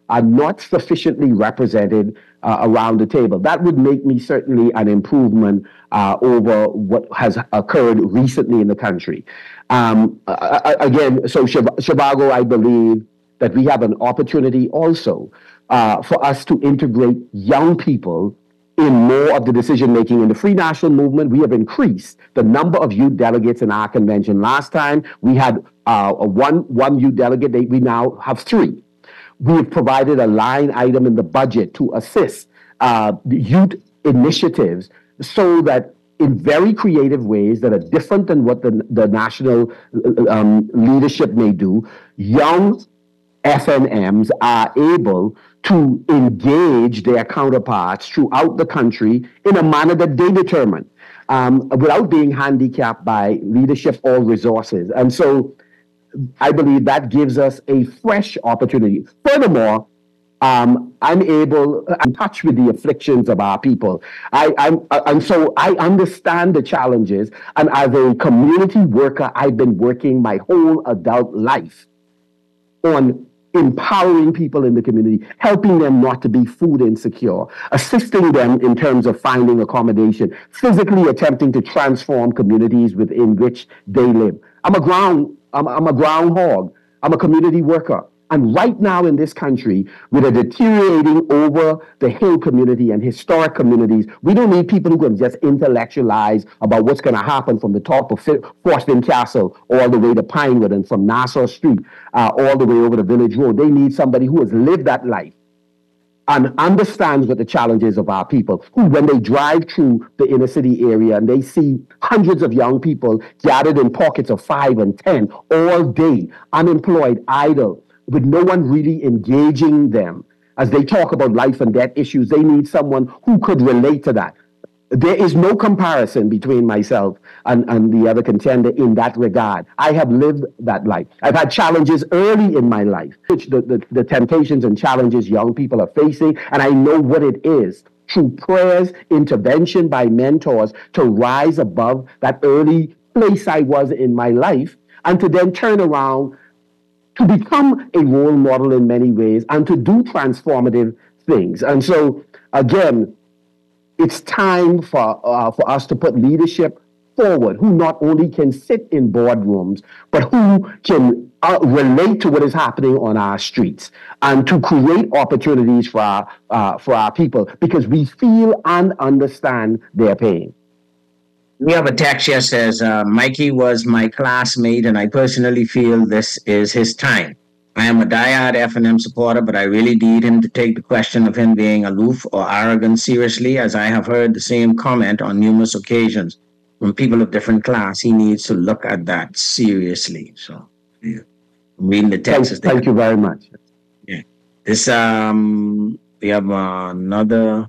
are not sufficiently represented uh, around the table. That would make me certainly an improvement uh, over what has occurred recently in the country. Um, uh, again, so Zhivago, I believe that we have an opportunity also uh, for us to integrate young people in more of the decision-making. In the Free National Movement, we have increased the number of youth delegates in our convention. Last time, we had uh, a one, one youth delegate. We now have three. We've provided a line item in the budget to assist uh, the youth initiatives so that in very creative ways that are different than what the, the national um, leadership may do, young F N Ms are able to engage their counterparts throughout the country in a manner that they determine, um, without being handicapped by leadership or resources. And so I believe that gives us a fresh opportunity. Furthermore, um, I'm able, I'm in touch with the afflictions of our people. I, I'm, uh, and so I understand the challenges. And as a community worker, I've been working my whole adult life on empowering people in the community, helping them not to be food insecure, assisting them in terms of finding accommodation, physically attempting to transform communities within which they live. I'm a ground, I'm, I'm a groundhog. I'm a community worker. And right now in this country, with a deteriorating over the hill community and historic communities, we don't need people who can just intellectualize about what's going to happen from the top of Fort Finn Castle all the way to Pinewood and from Nassau Street uh, all the way over to Village Road. They need somebody who has lived that life and understands what the challenges of our people, who when they drive through the inner city area and they see hundreds of young people gathered in pockets of five and ten all day, unemployed, idle, with no one really engaging them as they talk about life and death issues, they need someone who could relate to that. There is no comparison between myself and, and the other contender in that regard. I have lived that life. I've had challenges early in my life, which the, the, the temptations and challenges young people are facing, and I know what it is through prayers, intervention by mentors to rise above that early place I was in my life and to then turn around to become a role model in many ways and to do transformative things. And so, again, it's time for, uh, for us to put leadership forward who not only can sit in boardrooms, but who can uh, relate to what is happening on our streets and to create opportunities for our, uh, for our people because we feel and understand their pain. We have a text here says, uh, Mikey was my classmate, and I personally feel this is his time. I am a diehard F N M supporter, but I really need him to take the question of him being aloof or arrogant seriously, as I have heard the same comment on numerous occasions from people of different class. He needs to look at that seriously. So, yeah. I'm reading the text. Thank, thank you very much. Yeah. This, um, we have uh, another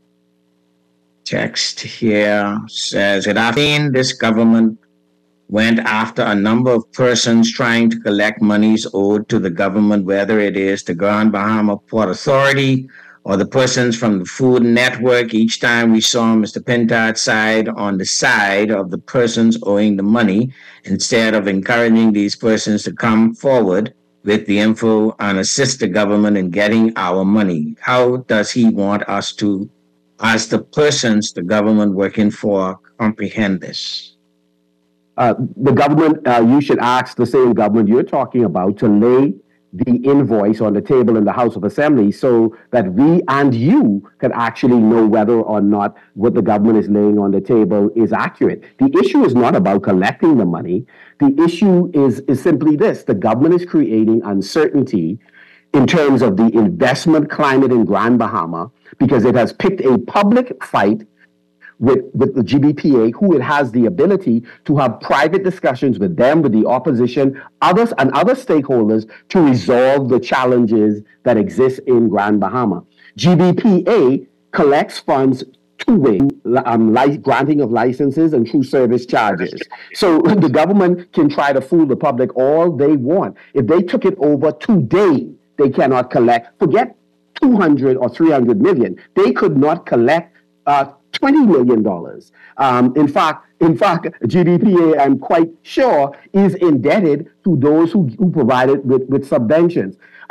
text here says, it I've seen this government went after a number of persons trying to collect monies owed to the government, whether it is the Grand Bahama Port Authority or the persons from the Food Network. Each time we saw Mister Pintard's side on the side of the persons owing the money, instead of encouraging these persons to come forward with the info and assist the government in getting our money. How does he want us to, as the persons the government working for, comprehend this? Uh, the government, uh, you should ask the same government you're talking about to lay the invoice on the table in the House of Assembly so that we and you can actually know whether or not what the government is laying on the table is accurate. The issue is not about collecting the money. The issue is, is simply this. The government is creating uncertainty in terms of the investment climate in Grand Bahama because it has picked a public fight with, with the G B P A, who it has the ability to have private discussions with them, with the opposition, others, and other stakeholders to resolve the challenges that exist in Grand Bahama. G B P A collects funds two ways, um, li- granting of licenses and through service charges. So the government can try to fool the public all they want. If they took it over today, they cannot collect, forget two hundred or three hundred million. They could not collect uh, twenty million dollars. Um, in fact, in fact, G D P A, I'm quite sure, is indebted to those who, who provided with, with subventions.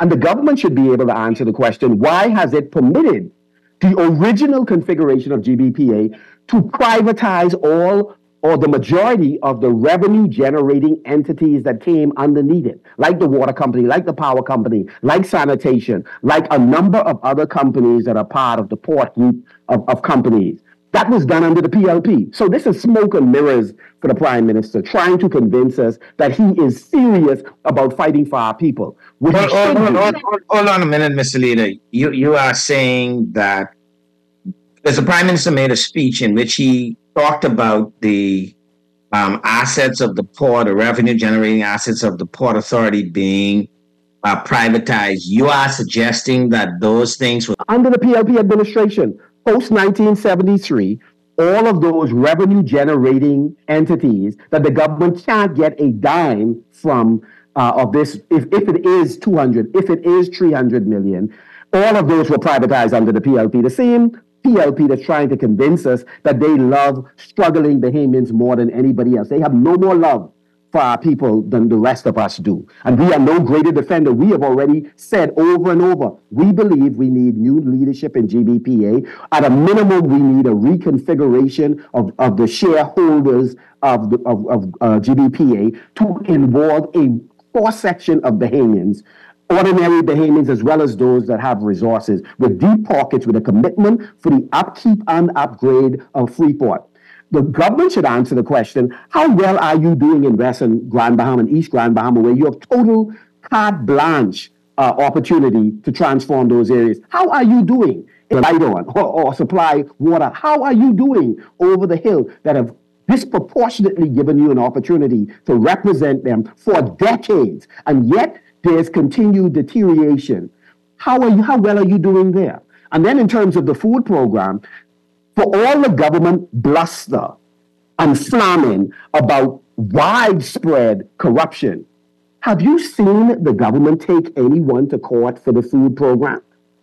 And the government should be able to answer the question, why has it permitted the original configuration of G B P A to privatize all or the majority of the revenue-generating entities that came underneath it, like the water company, like the power company, like sanitation, like a number of other companies that are part of the port group of, of companies. That was done under the P L P. So this is smoke and mirrors for the Prime Minister, trying to convince us that he is serious about fighting for our people. Hold, hold, hold, hold, hold on a minute, Mister Leader. You, you are saying that, because the Prime Minister made a speech in which he talked about the um, assets of the port, the revenue-generating assets of the Port Authority being uh, privatized. You are suggesting that those things were... Under the P L P administration, post nineteen seventy-three, all of those revenue-generating entities that the government can't get a dime from uh, of this, if, if it is two hundred, if it is three hundred million, all of those were privatized under the P L P. The same P L P that's trying to convince us that they love struggling Bahamians more than anybody else. They have no more love for our people than the rest of us do. And we are no greater defender. We have already said over and over, we believe we need new leadership in G B P A. At a minimum, we need a reconfiguration of, of the shareholders of, the, of, of uh, G B P A to involve a cross-section of Bahamians, ordinary Bahamians as well as those that have resources, with deep pockets, with a commitment for the upkeep and upgrade of Freeport. The government should answer the question, how well are you doing in Western Grand Bahama and East Grand Bahama, where you have total carte blanche uh, opportunity to transform those areas? How are you doing in light on or, or supply water? How are you doing over the hill that have disproportionately given you an opportunity to represent them for decades, and yet there's continued deterioration? How are you? How well are you doing there? And then in terms of the food program, for all the government bluster and slamming about widespread corruption, have you seen the government take anyone to court for the food program?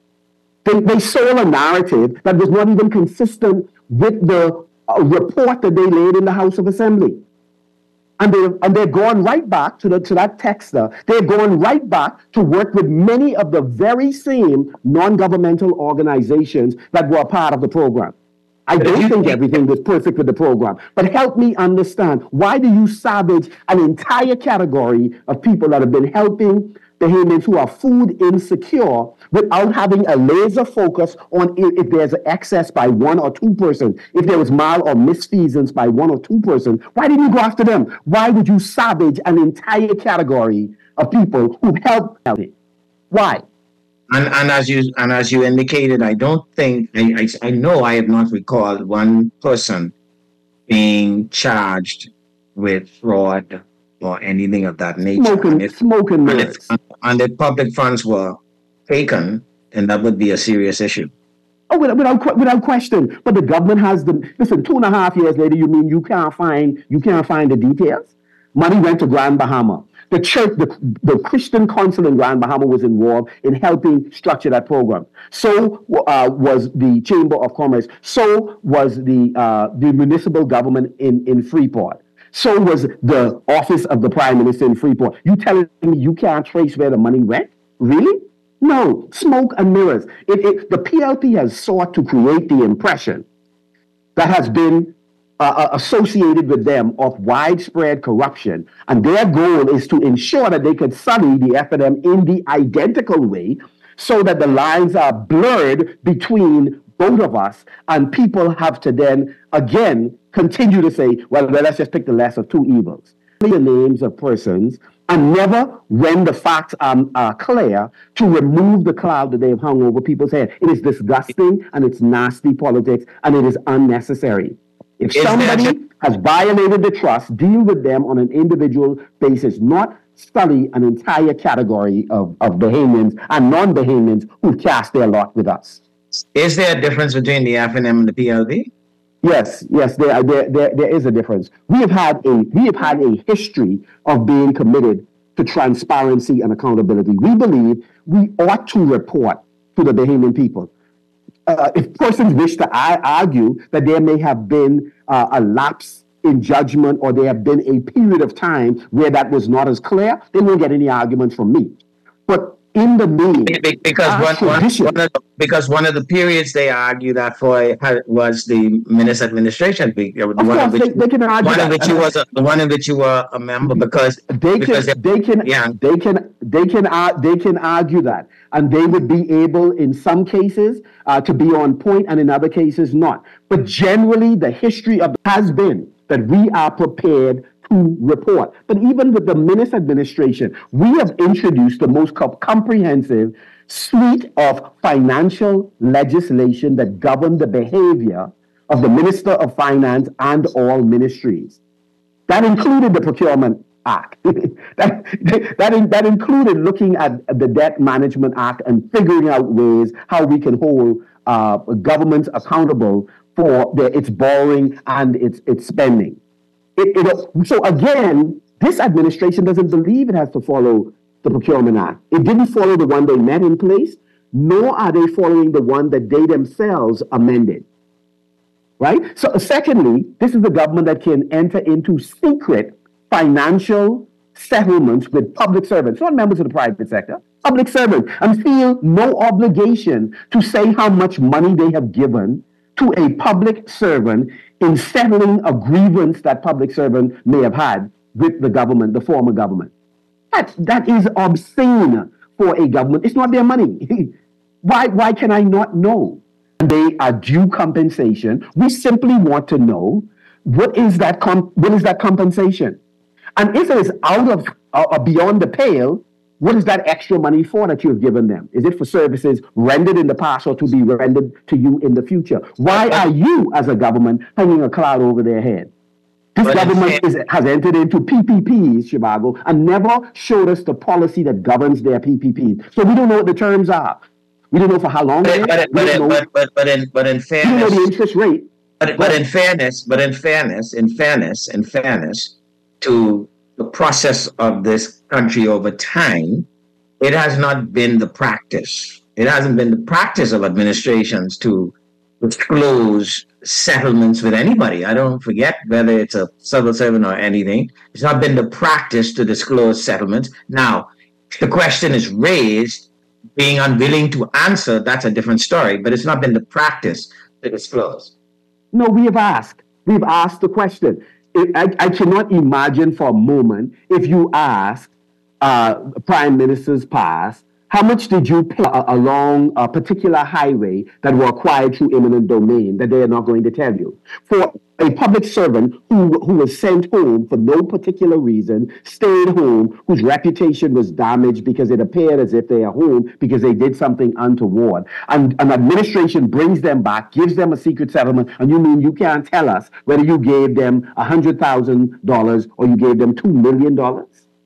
They, they sold a narrative that was not even consistent with the uh, report that they laid in the House of Assembly. And, they, and they're going right back to, the, to that texter. They're going right back to work with many of the very same non-governmental organizations that were a part of the program. I don't think everything was perfect with the program, but help me understand, why do you savage an entire category of people that have been helping Bahamians who are food insecure without having a laser focus on if, if there's an excess by one or two person, if there was mal or misfeasance by one or two person? Why didn't you go after them? Why would you savage an entire category of people who helped? Why? And, and as you and as you indicated, I don't think I, I I know I have not recalled one person being charged with fraud or anything of that nature. Smoking, and if, smoking and if, and if public funds were taken, then that would be a serious issue. Oh, without, without without question. But the government has the listen. Two and a half years later, you mean you can't find you can't find the details? Money went to Grand Bahama. The church, the, the Christian Council in Grand Bahama was involved in helping structure that program. So uh, was the Chamber of Commerce. So was the uh, the municipal government in, in Freeport. So was the office of the Prime Minister in Freeport. You telling me you can't trace where the money went? Really? No. Smoke and mirrors. It, it, the P L P has sought to create the impression that has been Uh, associated with them of widespread corruption. And their goal is to ensure that they could sully the F N M in the identical way so that the lines are blurred between both of us, and people have to then, again, continue to say, well, well let's just pick the less of two evils. The names of persons, and never, when the facts are, are clear, to remove the cloud that they have hung over people's head. It is disgusting, and it's nasty politics, and it is unnecessary. If somebody has violated the trust, deal with them on an individual basis, not sully an entire category of, of Bahamians and non-Bahamians who cast their lot with us. Is there a difference between the F N M and the P L P? Yes, yes, there, there, there, there is a difference. We have had a we have had a history of being committed to transparency and accountability. We believe we ought to report to the Bahamian people. Uh, if persons wish to argue that there may have been uh, a lapse in judgment or there have been a period of time where that was not as clear, they won't get any arguments from me. But in the main, because one, one, one of the, because one of the periods they argue that for was the Minnis administration. Of one course, of which, they, they can argue one that. of which you was a, the one in which you were a member, because they because can they can yeah. they can they can uh, they can argue that, and they would be able in some cases uh, to be on point, and in other cases not. But generally, the history of has been that we are prepared to report. But even with the Minnis administration, we have introduced the most comprehensive suite of financial legislation that govern the behavior of the Minister of Finance and all ministries. That included the Procurement Act. that, that, that included looking at the Debt Management Act and figuring out ways how we can hold uh, governments accountable for their, its borrowing and its, its spending. It, it, so again, this administration doesn't believe it has to follow the Procurement Act. It didn't follow the one they met in place, nor are they following the one that they themselves amended. Right? So secondly, this is the government that can enter into secret financial settlements with public servants, not members of the private sector, public servants, and feel no obligation to say how much money they have given to a public servant in settling a grievance that public servant may have had with the government, the former government. That, that is obscene for a government. It's not their money. why, why can I not know? They are due compensation. We simply want to know what is that, com- what is that compensation? And if it is out of uh, beyond the pale, what is that extra money for that you have given them? Is it for services rendered in the past or to be rendered to you in the future? Why are you, as a government, hanging a cloud over their head? This but government is, has entered into P P Ps, Shivago, and never showed us the policy that governs their P P Ps. So we don't know what the terms are. We don't know for how long. But, but, but, in, but, but, but, in, but in fairness, we don't know the interest rate. But, but in fairness, but in fairness, in fairness, in fairness to the process of this country over time, it has not been the practice. It hasn't been the practice of administrations to disclose settlements with anybody. I don't forget whether it's a civil servant or anything. It's not been the practice to disclose settlements. Now, the question is raised, being unwilling to answer, that's a different story, but it's not been the practice to disclose. No, we have asked. We've asked the question. I, I cannot imagine for a moment if you ask uh, prime ministers past, how much did you pay along a particular highway that were acquired through eminent domain, that they are not going to tell you? For a public servant who, who was sent home for no particular reason, stayed home, whose reputation was damaged because it appeared as if they are home because they did something untoward, and an administration brings them back, gives them a secret settlement, and you mean you can't tell us whether you gave them one hundred thousand dollars or you gave them two million dollars?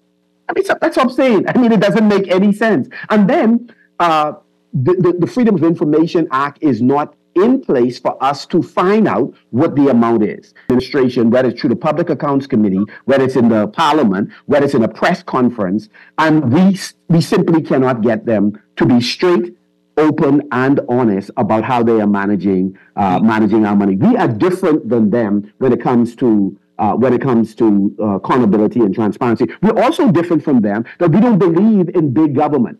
I mean, that's what I'm saying. I mean, it doesn't make any sense. And then uh, the, the, the Freedom of Information Act is not in place for us to find out what the amount is. Administration, whether it's through the Public Accounts Committee, whether it's in the Parliament, whether it's in a press conference, and we we simply cannot get them to be straight, open, and honest about how they are managing uh, managing our money. We are different than them when it comes to Uh, when it comes to uh, accountability and transparency. We're also different from them that we don't believe in big government.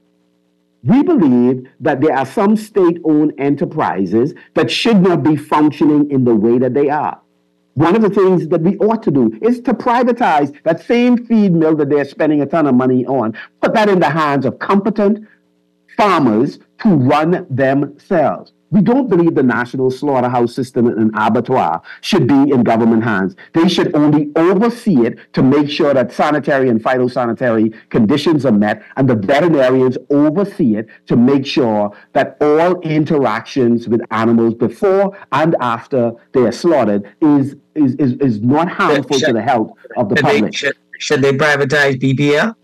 We believe that there are some state-owned enterprises that should not be functioning in the way that they are. One of the things that we ought to do is to privatize that same feed mill that they're spending a ton of money on, put that in the hands of competent farmers to run themselves. We don't believe the national slaughterhouse system and abattoir should be in government hands. They should only oversee it to make sure that sanitary and phytosanitary conditions are met, and the veterinarians oversee it to make sure that all interactions with animals before and after they are slaughtered is is is, is not harmful should, to the health of the should public. They, should, should they privatize B P L?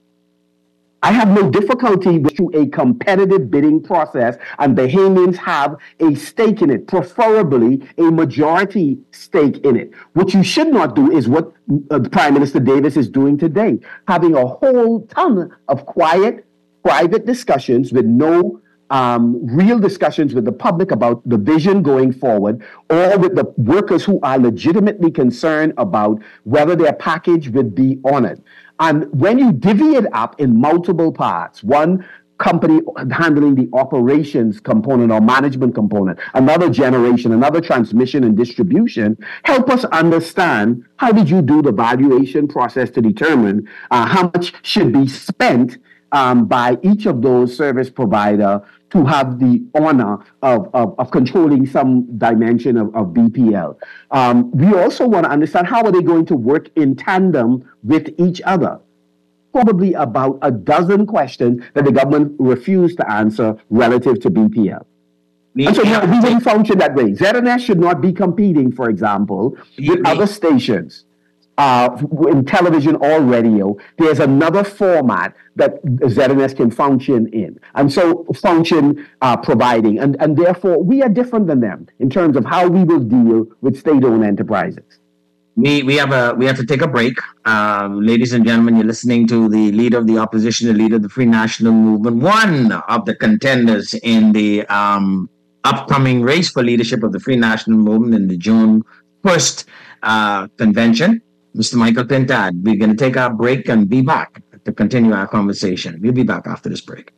I have no difficulty with a competitive bidding process, and Bahamians have a stake in it, preferably a majority stake in it. What you should not do is what uh, Prime Minister Davis is doing today, having a whole ton of quiet, private discussions with no um, real discussions with the public about the vision going forward, or with the workers who are legitimately concerned about whether their package would be honored. And when you divvy it up in multiple parts, one company handling the operations component or management component, another generation, another transmission and distribution. Help us understand, how did you do the valuation process to determine uh, how much should be spent um, by each of those service provider to have the honor of, of, of controlling some dimension of, of B P L. Um, we also want to understand, how are they going to work in tandem with each other? Probably about a dozen questions that the government refused to answer relative to B P L. We, and so no, we wouldn't function that way. Z N S should not be competing, for example, with we, other stations uh, in television or radio. There's another format that Z N S can function in, and so function uh, providing. And, and therefore, we are different than them in terms of how we will deal with state-owned enterprises. We we have a we have to take a break, um, ladies and gentlemen. You're listening to the leader of the opposition, the leader of the Free National Movement, one of the contenders in the um, upcoming race for leadership of the Free National Movement in the June first uh, convention, Mister Michael Pintard. We're going to take our break and be back to continue our conversation. We'll be back after this break.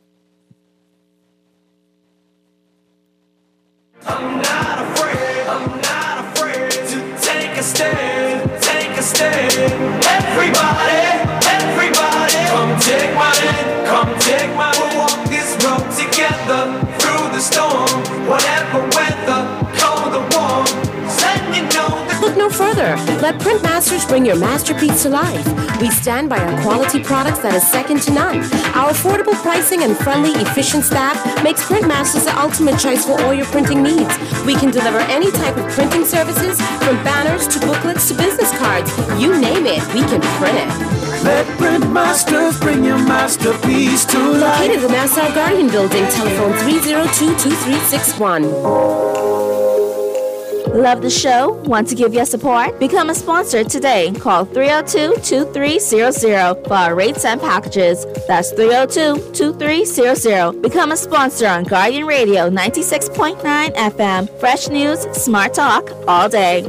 I'm not afraid. I'm not afraid to take a stand. Everybody, everybody, come take my hand, come take my hand. We'll walk this road together through the storm, whatever weather, cold or warm. Let you know that. Look no further. Let Print Masters bring your masterpiece to life. We stand by our quality products that is second to none. Our affordable pricing and friendly, efficient staff makes Print Masters the ultimate choice for all your printing needs. We can deliver any type of printing services, from banners to booklets to business cards. You name it, we can print it. Let Print Masters bring your masterpiece to life. Located in the Nassau Guardian Building, telephone three oh two, two three six one. Love the show? Want to give your support? Become a sponsor today. Call three oh two, two three zero zero for our rates and packages. That's three oh two, two three zero zero. Become a sponsor on Guardian Radio ninety-six point nine F M. Fresh news, smart talk, all day.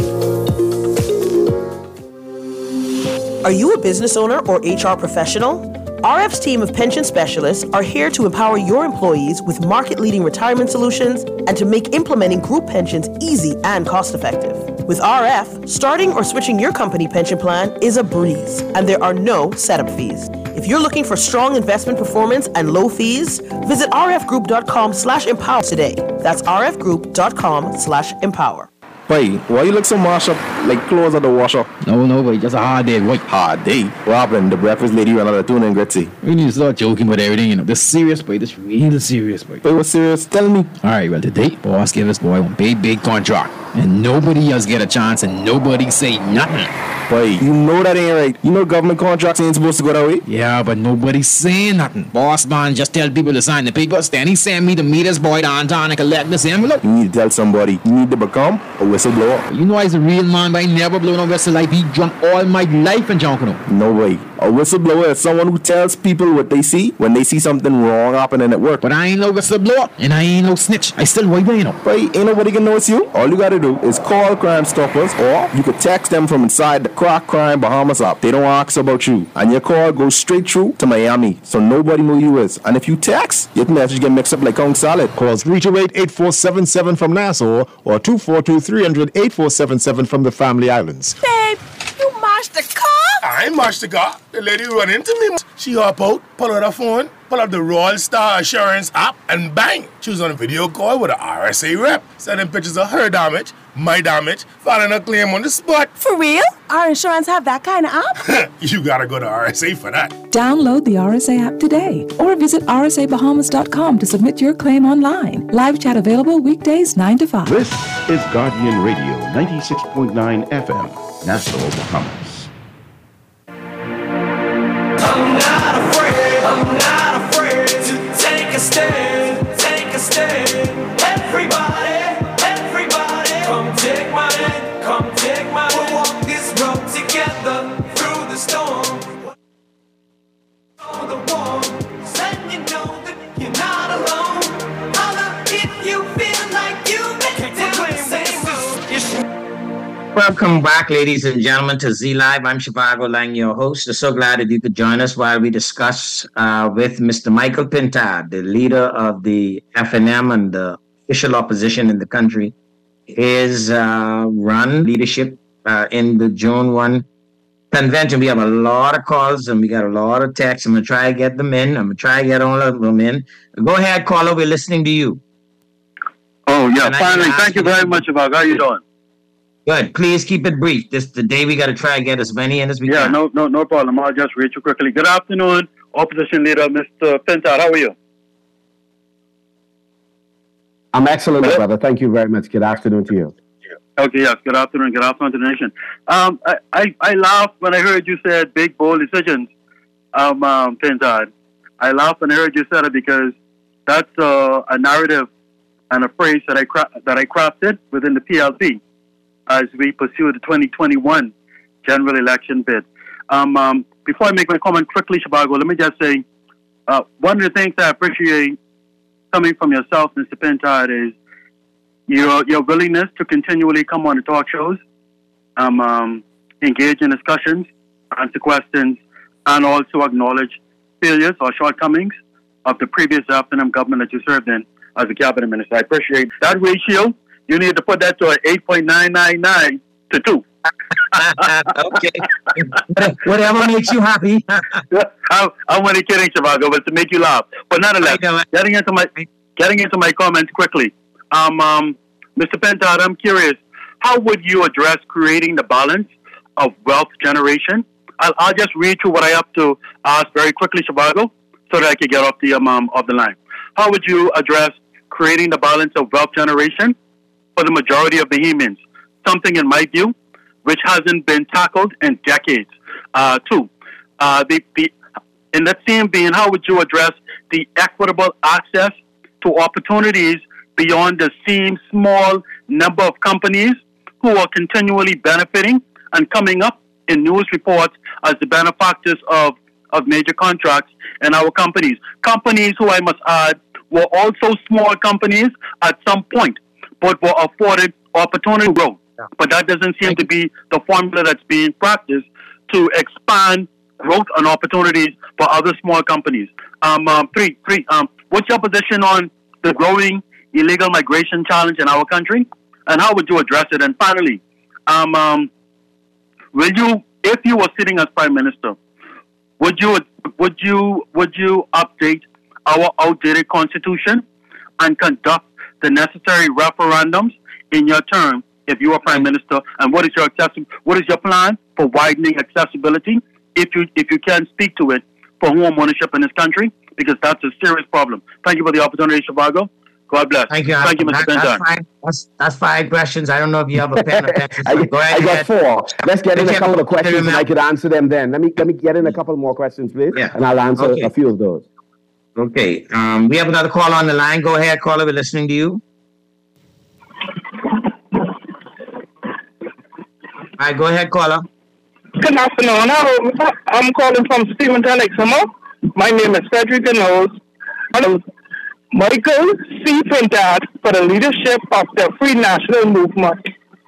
Are you a business owner or H R professional? R F's team of pension specialists are here to empower your employees with market-leading retirement solutions and to make implementing group pensions easy and cost-effective. With R F, starting or switching your company pension plan is a breeze, and there are no setup fees. If you're looking for strong investment performance and low fees, visit rfgroup.com slash empower today. That's rfgroup.com slash empower. Boy, why you look so mashed up like clothes at the washer? No, no, boy, just a hard day, boy. Hard day? What happened? The breakfast lady ran out of tuna and gritty. We need to start joking about everything, you know. This serious, boy. This real serious, boy. Boy, what's serious? Tell me. Alright, well, today, boss gave us, boy, one big, big contract. And nobody else get a chance and nobody say nothing. Boy, you know that ain't right. You know government contracts ain't supposed to go that way. Yeah, but nobody's saying nothing. Boss man just tell people to sign the papers. Then he send me to meet his boy downtown and collect this envelope. You need to tell somebody. You need to become a whistleblower. You know I's a real man, but I never blow no whistle. I be drunk all my life and junk, you know. No way. A whistleblower is someone who tells people what they see when they see something wrong happening at work. But I ain't no whistleblower, and I ain't no snitch. I still white there, you know. Boy, ain't nobody can know it's you. All you gotta do is call Crime Stoppers, or you could text them from inside the Crack Crime Bahamas app. They don't ask about you, and your call goes straight through to Miami, so nobody know you is. And if you text, your message get mixed up like Kong Salad. Call three two eight, eight four seven seven from Nassau or two four two, three hundred, eight four seven seven from the Family Islands. Babe, you mashed the car? I mashed the car. The lady run into me. She hop out, pull out her phone, pull up the Royal Star Assurance app, and bang! She was on a video call with an R S A rep, sending pictures of her damage, my damage, filing a claim on the spot. For real? Our insurance have that kind of app? You gotta go to R S A for that. Download the R S A app today or visit r s a bahamas dot com to submit your claim online. Live chat available weekdays nine to five. This is Guardian Radio ninety-six point nine F M, Nassau, Bahamas. I'm not afraid, I'm not afraid to take a stand, take a stand. Everybody, everybody, come take my hand, come take my hand. We'll walk this road together through the storm. On the wall, letting you know that you're not alone. Holla if you feel like you make it the same road. Welcome back, ladies and gentlemen, to Z Live. I'm Shivago Lang, your host. I'm so glad that you could join us while we discuss uh, with Mister Michael Pintard, the leader of the F N M and the official opposition in the country, his uh, run leadership uh, in the June first convention. We have a lot of calls and we got a lot of texts. I'm going to try to get them in. I'm going to try to get all of them in. Go ahead, caller. We're listening to you. Oh, yeah. Finally, thank you very much, Shivago. How you doing? Good. Please keep it brief. This today we got to try and get as many in as we yeah, can. Yeah, no, no, no problem. I'll just read you quickly. Good afternoon, opposition leader Mister Pintard. How are you? I'm excellent, my brother. Thank you very much. Good afternoon to you. Okay, yes. Good afternoon. Good afternoon to the nation. Um, I, I, I laughed when I heard you said big, bold decisions, um, um, Pintard. I laughed when I heard you said it because that's uh, a narrative and a phrase that I cra- that I crafted within the P L P as we pursue the twenty twenty-one general election bid. Um, um, before I make my comment quickly, Shivago, let me just say uh, one of the things that I appreciate coming from yourself, Mister Pintard, is your your willingness to continually come on the talk shows, um, um, engage in discussions, answer questions, and also acknowledge failures or shortcomings of the previous F N M government that you served in as a cabinet minister. I appreciate that ratio. You need to put that to an eight point nine nine nine to two. Okay. Whatever makes you happy. I'm, I'm only kidding, Shivago, but to make you laugh. But nonetheless, getting into my getting into my comments quickly. Um, um, Mister Pintard, I'm curious, how would you address creating the balance of wealth generation? I'll, I'll just read through what I have to ask very quickly, Shivago, so that I can get off the um, um off the line. How would you address creating the balance of wealth generation for the majority of Bahamians? Something, in my view, which hasn't been tackled in decades. Uh, two, uh, the, the, in that same vein, how would you address the equitable access to opportunities beyond the same small number of companies who are continually benefiting and coming up in news reports as the benefactors of, of major contracts in our companies? Companies who, I must add, were also small companies at some point, but were afforded opportunity to grow. But that doesn't seem to be the formula that's being practiced to expand growth and opportunities for other small companies. Um, um, three, three. Um, what's your position on the growing illegal migration challenge in our country, and how would you address it? And finally, um, um, will you, if you were sitting as prime minister, would you would you would you update our outdated constitution and conduct the necessary referendums in your term if you are prime minister? And what is your accessi- what is your plan for widening accessibility, if you if you can speak to it, for home ownership in this country? Because that's a serious problem. Thank you for the opportunity, Shivago. God bless. Thank you. Thank you, Mister That, that's, Pintard. five, that's, that's five questions. I don't know if you have a pen or pencil. I, Go ahead. I got four. Let's get in a couple of questions and remember. I could answer them then. Let me let me get in a couple more questions, please, Yeah. and I'll answer Okay. a few of those. Okay. Um, we have another call on the line. Go ahead, caller. We're listening to you. All right, go ahead, caller. Good afternoon. Hello. I'm calling from Steventon, Exeter. My name is Frederick Knowles. I'm Michael C. Pintard for the leadership of the Free National Movement.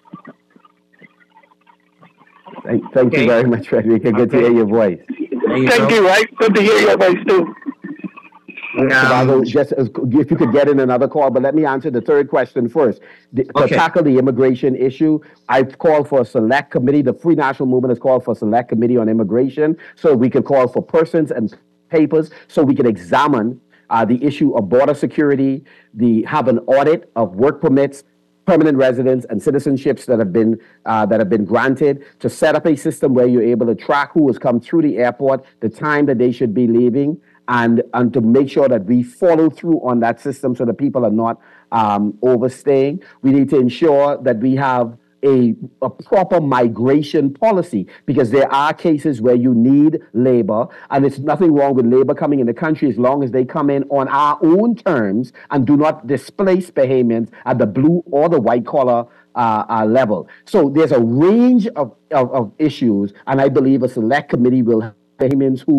Thank, thank you very much, Frederica. Good to hear your voice. Thank you, right? Good to hear your voice, too. Shivago, just as, if you could get in another call, but let me answer the third question first. The, to Okay. tackle the immigration issue, I've called for a select committee. The Free National Movement has called for a select committee on immigration, so we can call for persons and papers, so we can examine uh, the issue of border security, the have an audit of work permits, permanent residence, and citizenships that have been uh, that have been granted, to set up a system where you're able to track who has come through the airport, the time that they should be leaving, and and to make sure that we follow through on that system so that people are not um, overstaying. We need to ensure that we have a, a proper migration policy, because there are cases where you need labor, and there's nothing wrong with labor coming in the country as long as they come in on our own terms and do not displace Bahamians at the blue or the white collar uh, uh, level. So there's a range of, of, of issues, and I believe a select committee will have Bahamians who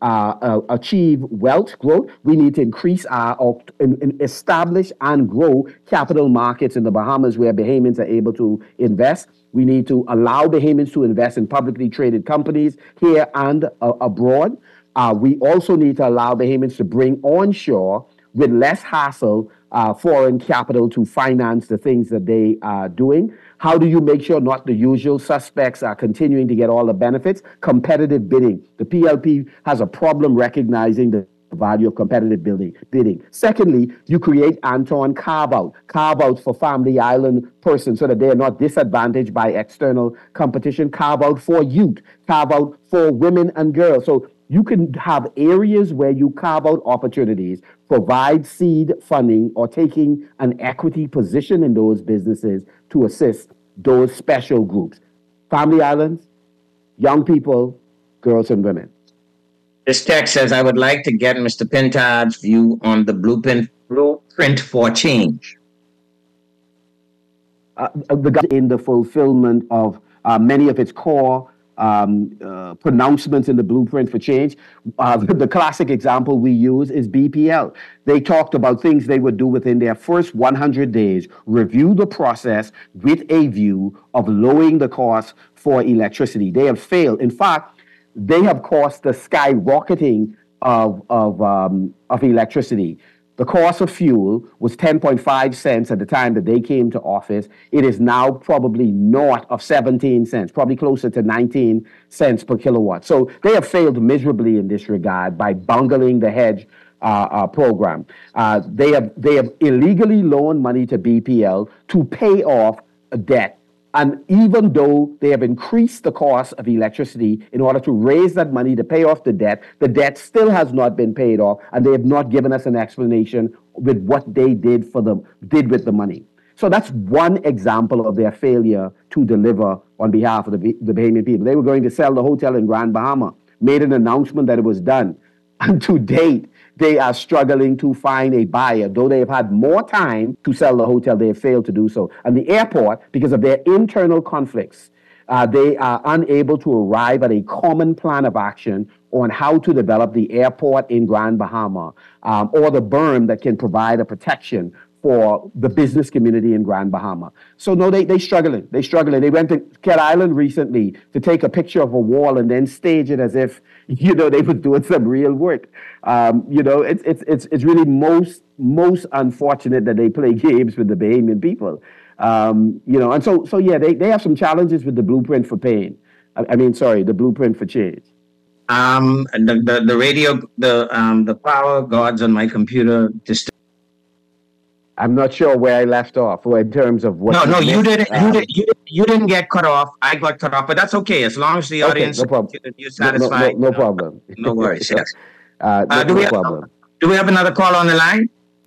uh, uh, achieve wealth growth, we need to increase our, or in, in establish and grow capital markets in the Bahamas where Bahamians are able to invest. We need to allow Bahamians to invest in publicly traded companies here and uh, abroad. Uh, we also need to allow Bahamians to bring onshore with less hassle uh, foreign capital to finance the things that they are doing. How do you make sure not the usual suspects are continuing to get all the benefits? Competitive bidding. The P L P has a problem recognizing the value of competitive building, bidding. Secondly, you create, Anton, carve-out. Carve-outs for Family Island persons so that they are not disadvantaged by external competition. Carve-out for youth. Carve-out for women and girls. So you can have areas where you carve out opportunities, provide seed funding, or taking an equity position in those businesses to assist those special groups. Family Islands, young people, girls and women. This text says, I would like to get Mister Pintard's view on the blueprint, blueprint for change. Uh, the in the fulfillment of uh, many of its core um, uh, pronouncements in the blueprint for change. Uh, the classic example we use is B P L. They talked about things they would do within their first one hundred days, review the process with a view of lowering the cost for electricity. They have failed. In fact, they have caused the skyrocketing of, of, um, of electricity. The cost of fuel was ten point five cents at the time that they came to office. It is now probably north of seventeen cents, probably closer to nineteen cents per kilowatt. So they have failed miserably in this regard by bungling the hedge uh, uh, program. Uh, they have they have illegally loaned money to B P L to pay off a debt. And even though they have increased the cost of electricity in order to raise that money to pay off the debt, the debt still has not been paid off, and they have not given us an explanation with what they did for the did with the money. So that's one example of their failure to deliver on behalf of the, the Bahamian people. They were going to sell the hotel in Grand Bahama, made an announcement that it was done, and to date, they are struggling to find a buyer. Though they have had more time to sell the hotel, they have failed to do so. And the airport, because of their internal conflicts, uh, they are unable to arrive at a common plan of action on how to develop the airport in Grand Bahama um, or the berm that can provide a protection for the business community in Grand Bahama. So no, they, they struggling. They struggling. They went to Cat Island recently to take a picture of a wall and then stage it as if, you know, they were doing some real work. Um, you know, it's, it's, it's, it's really most, most unfortunate that they play games with the Bahamian people. Um, you know, and so, so yeah, they, they have some challenges with the blueprint for pain. I, I mean, sorry, the blueprint for change. Um, the, the, the radio, the, um, the power gods on my computer just I'm not sure where I left off or in terms of what. No, no, missed. you didn't. Um, you, did, you, you didn't get cut off. I got cut off, but that's okay as long as the okay, audience no problem. you're satisfied. No, no, no problem. No worries. Yes. Uh, no, uh, do no we have, problem. Do we have another call on the line?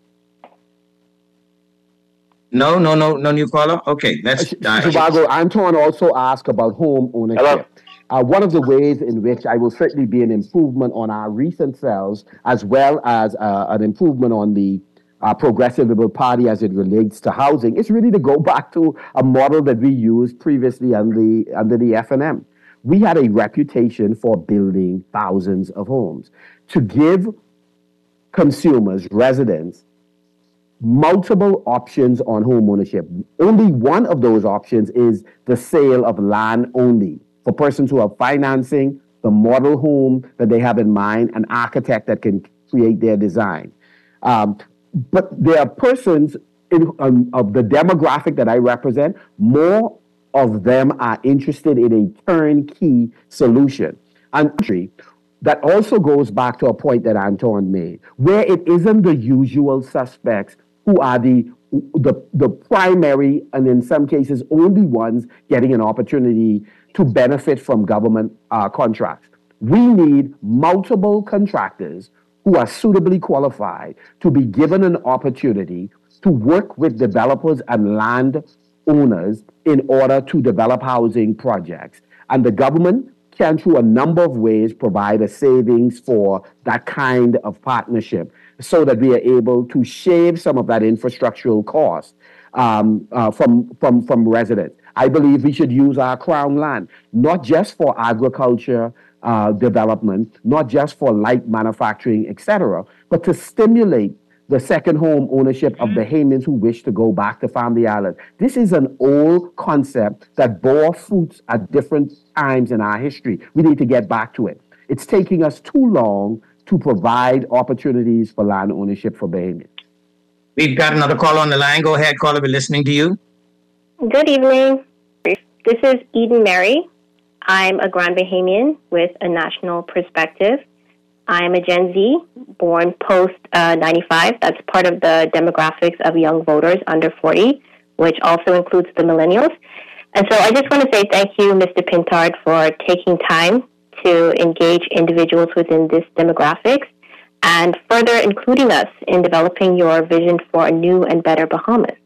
No, no, no, no new caller. Okay, let's. Uh, Zhivago, Anton also asked about home ownership. Uh, one of the ways in which I will certainly be an improvement on our recent sales, as well as uh, an improvement on the Uh, Progressive Liberal Party as it relates to housing, it's really to go back to a model that we used previously under the, under the F N M. We had a reputation for building thousands of homes. To give consumers, residents, multiple options on home ownership. Only one of those options is the sale of land only for persons who are financing the model home that they have in mind, an architect that can create their design. Um, But there are persons in, um, of the demographic that I represent, more of them are interested in a turnkey solution. And that also goes back to a point that Anton made, where it isn't the usual suspects who are the, the, the primary and in some cases only ones getting an opportunity to benefit from government uh, contracts. We need multiple contractors who are suitably qualified to be given an opportunity to work with developers and land owners in order to develop housing projects. And the government can, through a number of ways, provide a savings for that kind of partnership so that we are able to shave some of that infrastructural cost um, uh, from, from, from residents. I believe we should use our crown land, not just for agriculture, uh, development, not just for light manufacturing, et cetera, but to stimulate the second home ownership of Bahamians who wish to go back to Family Island. This is an old concept that bore fruits at different times in our history. We need to get back to it. It's taking us too long to provide opportunities for land ownership for Bahamians. We've got another call on the line. Go ahead, caller. We're listening to you. Good evening. This is Eden Mary. I'm a Grand Bahamian with a national perspective. I'm a Gen Z, born post uh, ninety-five. That's part of the demographics of young voters under forty, which also includes the millennials. And so I just want to say thank you, Mister Pintard, for taking time to engage individuals within this demographics and further including us in developing your vision for a new and better Bahamas.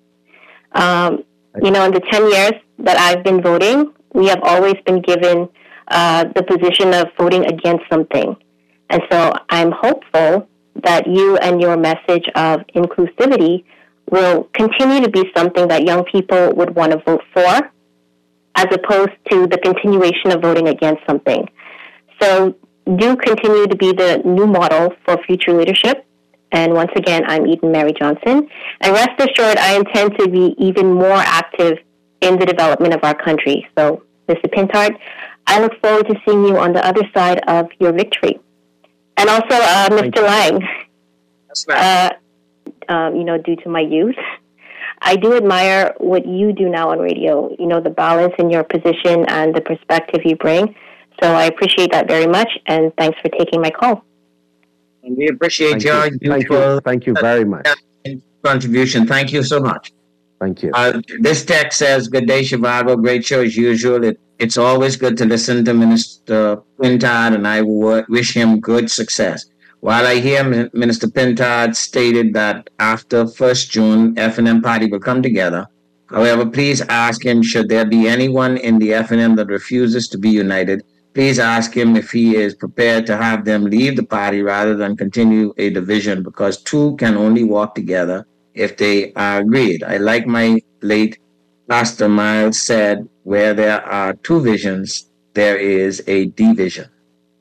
Um, you know, in the ten years that I've been voting, we have always been given uh, the position of voting against something. And so I'm hopeful that you and your message of inclusivity will continue to be something that young people would want to vote for, as opposed to the continuation of voting against something. So do continue to be the new model for future leadership. And once again, I'm Eden Mary Johnson. And rest assured, I intend to be even more active in the development of our country. So, Mister Pintard, I look forward to seeing you on the other side of your victory. And also, uh, Mister Lang, uh, um, you know, due to my youth, I do admire what you do now on radio, you know, the balance in your position and the perspective you bring. So I appreciate that very much, and thanks for taking my call. And we appreciate Thank your you. Thank you. Thank you very much. contribution. Thank you so much. Thank you. Uh, this text says, good day, Shivago. Great show as usual. It, it's always good to listen to Minister Pintard, and I w- wish him good success. While I hear M- Minister Pintard stated that after first June, F and M party will come together. However, please ask him, should there be anyone in the F and M that refuses to be united, please ask him if he is prepared to have them leave the party rather than continue a division, because two can only walk together if they are agreed. I like my late Pastor Miles said, where there are two visions, there is a division.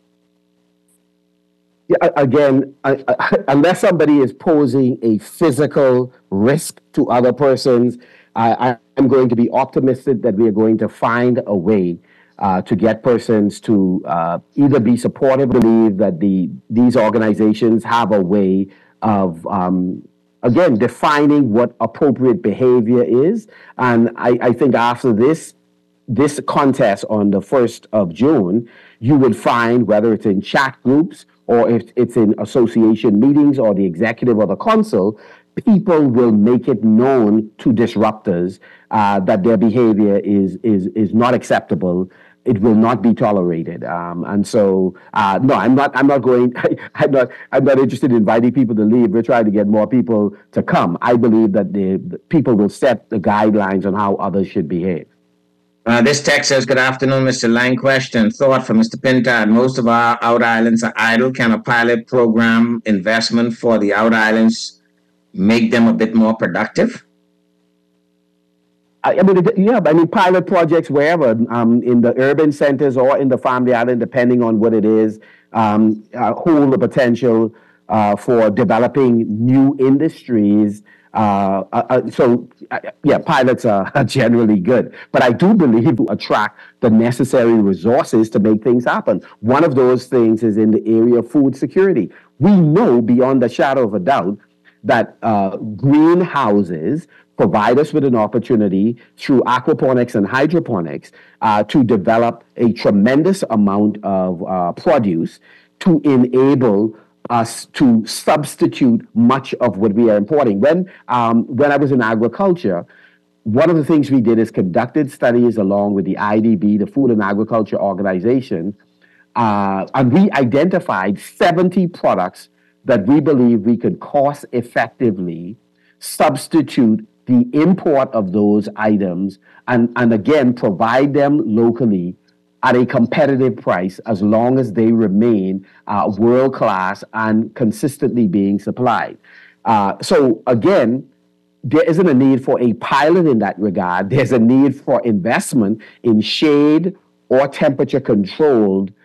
Yeah, again, I, I, unless somebody is posing a physical risk to other persons, I, I'm going to be optimistic that we are going to find a way uh, to get persons to uh, either be supportive, believe that the these organizations have a way of, um, again, defining what appropriate behavior is. And I, I think after this, this contest on the first of June, you would find, whether it's in chat groups or if it's in association meetings or the executive or the council, people will make it known to disruptors uh, that their behavior is is is not acceptable. It will not be tolerated. Um, and so, uh, no, I'm not. I'm not going. I'm not. I'm not interested in inviting people to leave. We're trying to get more people to come. I believe that the, the people will set the guidelines on how others should behave. Uh, this text says, good afternoon, Mister Lang. Question, thought for Mister Pintard. Most of our outer islands are idle. Can a pilot program investment for the outer islands make them a bit more productive? I mean, yeah, I mean, pilot projects wherever, um, in the urban centers or in the Family Island, depending on what it is, um, uh, hold the potential uh, for developing new industries. Uh, uh, so, uh, yeah, pilots are, are generally good. But I do believe to attract the necessary resources to make things happen. One of those things is in the area of food security. We know beyond the shadow of a doubt that uh, greenhouses provide us with an opportunity through aquaponics and hydroponics uh, to develop a tremendous amount of uh, produce to enable us to substitute much of what we are importing. When um, when I was in agriculture, one of the things we did is conducted studies along with the I D B, the Food and Agriculture Organization, uh, and we identified seventy products that we believe we could cost effectively substitute the import of those items and, and again, provide them locally at a competitive price as long as they remain uh, world-class and consistently being supplied. Uh, so again, there isn't a need for a pilot in that regard. There's a need for investment in shade or temperature-controlled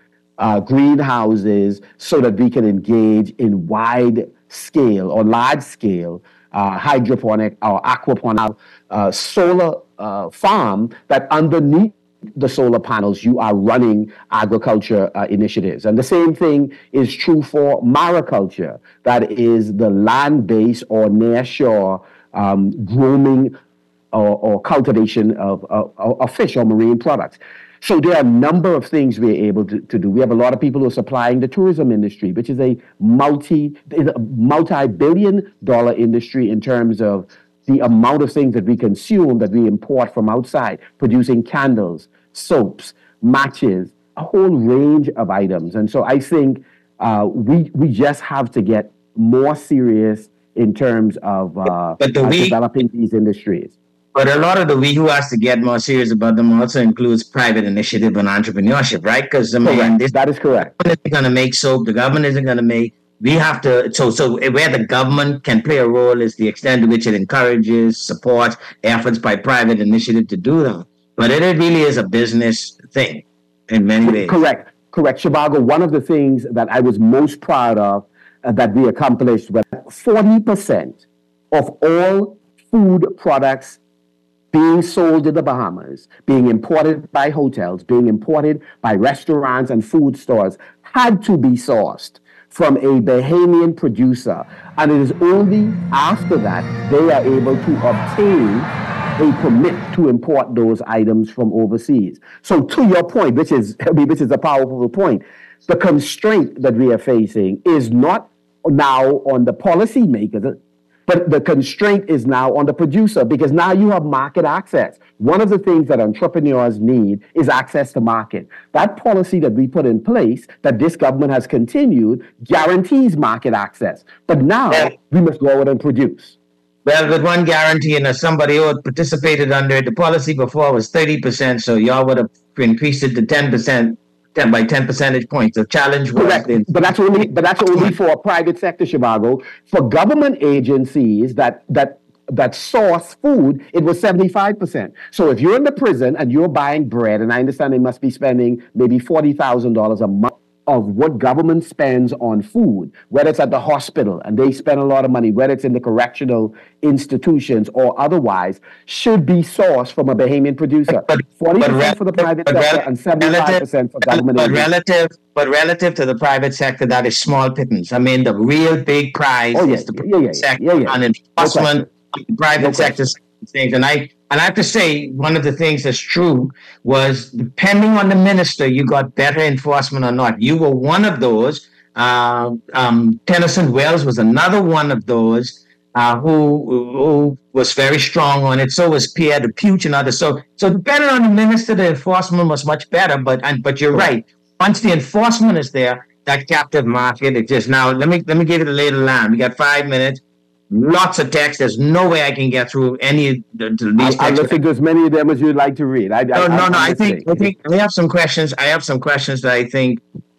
uh, greenhouses so that we can engage in wide scale or large scale uh, hydroponic or aquaponic uh, solar uh, farm that underneath the solar panels, you are running agriculture uh, initiatives. And the same thing is true for mariculture. That is the land-based or near-shore um, grooming or, or cultivation of, of, of fish or marine products. So there are a number of things we're able to, to do. We have a lot of people who are supplying the tourism industry, which is a multi, multi-billion dollar industry in terms of the amount of things that we consume that we import from outside, producing candles, soaps, matches, a whole range of items. And so I think uh, we we just have to get more serious in terms of uh, but the uh, we, developing these industries. But a lot of the we who has to get more serious about them also includes private initiative and entrepreneurship, right? Because I mean, this, that is correct. The government isn't going to make soap. The government isn't going to make. We have to, so so where the government can play a role is the extent to which it encourages, supports efforts by private initiative to do them. But it, it really is a business thing in many ways. Correct, correct. Shivago, one of the things that I was most proud of uh, that we accomplished was forty percent of all food products being sold in the Bahamas, being imported by hotels, being imported by restaurants and food stores, had to be sourced from a Bahamian producer. And it is only after that they are able to obtain a permit to import those items from overseas. So to your point, which is, I mean, which is a powerful point, the constraint that we are facing is not now on the policymakers, but the constraint is now on the producer, because now you have market access. One of the things that entrepreneurs need is access to market. That policy that we put in place, that this government has continued, guarantees market access. But now yeah. we must go out and produce. Well, with one guarantee, and as somebody who had participated under it, the policy before was thirty percent, so y'all would have increased it to ten percent. ten by ten percentage points. The challenge was correct, but that's only but that's only for private sector, Shivago. For government agencies that that that source food, it was seventy-five percent. So if you're in the prison and you're buying bread, and I understand they must be spending maybe forty thousand dollars a month of what government spends on food, whether it's at the hospital and they spend a lot of money, whether it's in the correctional institutions or otherwise, should be sourced from a Bahamian producer. But, forty percent but for the private sector rel- and seventy-five percent for government but agencies. Relative, but relative to the private sector, that is small pittance. I mean, the real big prize oh, yeah, is the yeah, yeah, sector yeah, yeah. on enforcement, no the private no sector things. And I and I have to say, one of the things that's true was, depending on the minister, you got better enforcement or not. You were one of those. Uh, um, Tennyson Wells was another one of those uh, who, who was very strong on it. So was Pierre DePuche and others. So, so depending on the minister, the enforcement was much better. But and, but you're right. Once the enforcement is there, that captive market exists. Now, let me let me give it a later line. We got five minutes. Lots of text. There's no way I can get through any of these I'll listen to as many of them as you'd like to read. I, no, I, no, no. I listening. think I think I have some questions. I have some questions that I think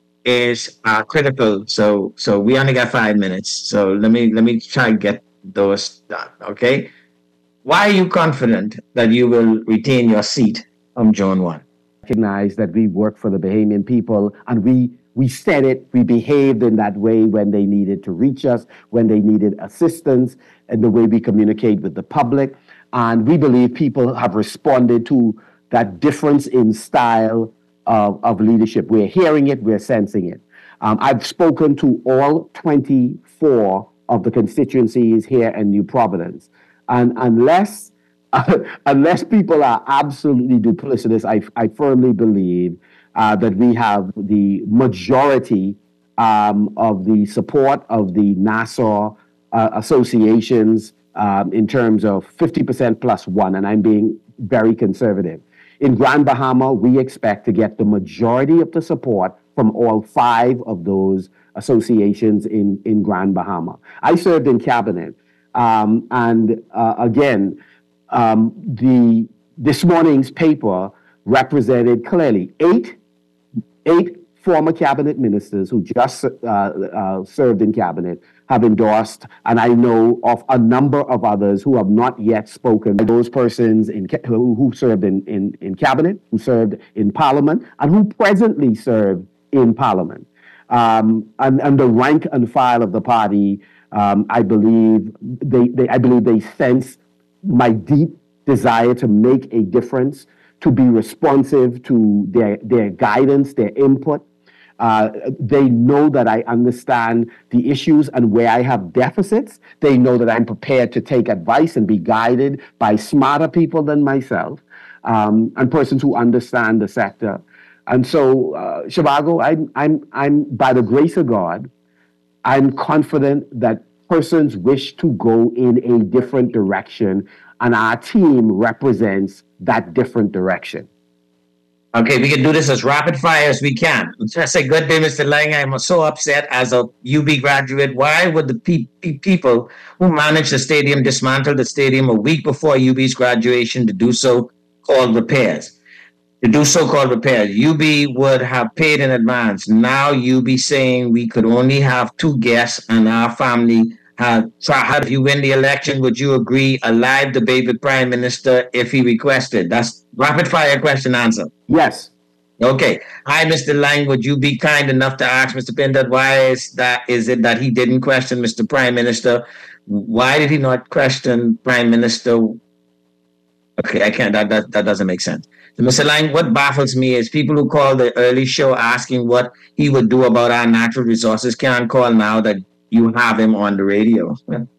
is uh, critical. So, so we only got five minutes. So let me let me try and get those done. Okay. Why are you confident that you will retain your seat on June first? Recognize that we work for the Bahamian people, and we. We said it, we behaved in that way when they needed to reach us, when they needed assistance, and the way we communicate with the public. And we believe people have responded to that difference in style of, of leadership. We're hearing it, we're sensing it. Um, I've spoken to all twenty-four of the constituencies here in New Providence. And unless, uh, unless people are absolutely duplicitous, I, I firmly believe Uh, that we have the majority um, of the support of the Nassau uh, associations um, in terms of fifty percent plus one, and I'm being very conservative. In Grand Bahama, we expect to get the majority of the support from all five of those associations in, in Grand Bahama. I served in cabinet, um, and uh, again, um, the this morning's paper represented clearly eight Eight former cabinet ministers who just uh, uh, served in cabinet have endorsed, and I know of a number of others who have not yet spoken. Those persons in ca- who, who served in, in, in cabinet, who served in parliament, and who presently serve in Parliament. Um, and, and the rank and file of the party, um, I believe they, they, I believe they sense my deep desire to make a difference, to be responsive to their, their guidance, their input. Uh, they know that I understand the issues and where I have deficits. They know that I'm prepared to take advice and be guided by smarter people than myself, um, and persons who understand the sector. And so, uh, Shivago, I'm, I'm, I'm, by the grace of God, I'm confident that persons wish to go in a different direction, and our team represents that different direction. Okay, we can do this as rapid fire as we can. Just say, good day, Mister Lang. I'm so upset as a U B graduate. Why would the pe- pe- people who manage the stadium dismantle the stadium a week before U B's graduation to do so-called repairs? To do so-called repairs. U B would have paid in advance. Now U B saying we could only have two guests and our family had. So how do you win the election? Would you agree a live debate with Prime Minister if he requested? That's rapid fire question answer. Yes. Okay. Hi, Mister Lang. Would you be kind enough to ask Mister Pindad why is that? Is it that he didn't question Mister Prime Minister? Why did he not question Prime Minister? Okay, I can't. That that, that doesn't make sense. So, Mister Lang, what baffles me is people who call the early show asking what he would do about our natural resources can't call now that you have him on the radio.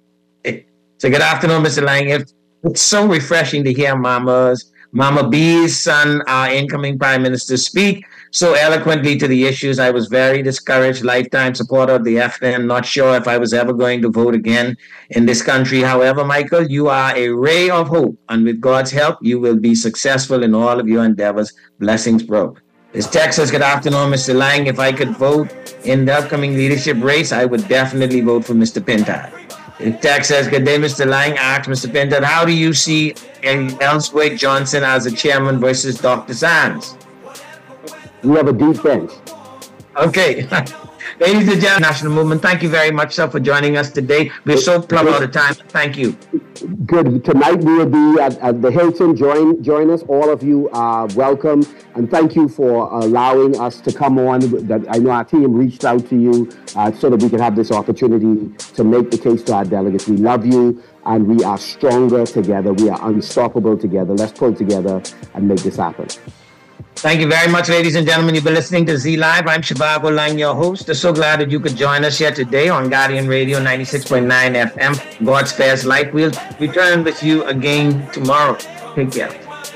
So good afternoon, Mister Lang. If it's so refreshing to hear Mama's, Mama B's son, our incoming Prime Minister, speak so eloquently to the issues. I was very discouraged, lifetime supporter of the F N M, not sure if I was ever going to vote again in this country. However, Michael, you are a ray of hope, and with God's help, you will be successful in all of your endeavors. Blessings, bro. This text says, good afternoon, Mister Lang. If I could vote in the upcoming leadership race, I would definitely vote for Mister Pintard. This text says, good day, Mister Lang. Asked Mister Pintard, how do you see Ellsworth Johnson as a chairman versus Doctor Sands? We have a deep bench. Okay. Ladies and gentlemen, National Movement, thank you very much, sir, for joining us today. We're so plumb out of time. Thank you. Good. Tonight we will be at, at the Hilton. Join join us. All of you are welcome. And thank you for allowing us to come on. That I know our team reached out to you uh, so that we can have this opportunity to make the case to our delegates. We love you, and we are stronger together. We are unstoppable together. Let's pull together and make this happen. Thank you very much, ladies and gentlemen. You've been listening to Z Live. I'm Shivago Lang, your host. I'm so glad that you could join us here today on Guardian Radio ninety-six point nine F M. God spares life. We'll return with you again tomorrow. Take care.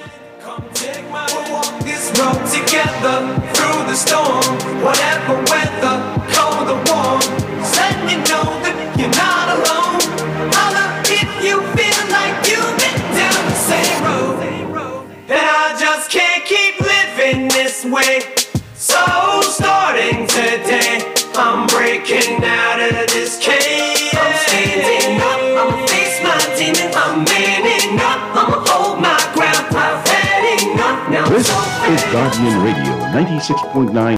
This road together through the storm, whatever weather, cold or warm. Just letting you know that you're not alone. Holla if you feel like you've been down the same road. And I just can't keep living this way. So starting today, I'm breaking out of this cage. I'm standing up, I'ma face my demon. I'm manning up, I'ma hold my ground. I've had enough now. This is Guardian Radio ninety-six point nine.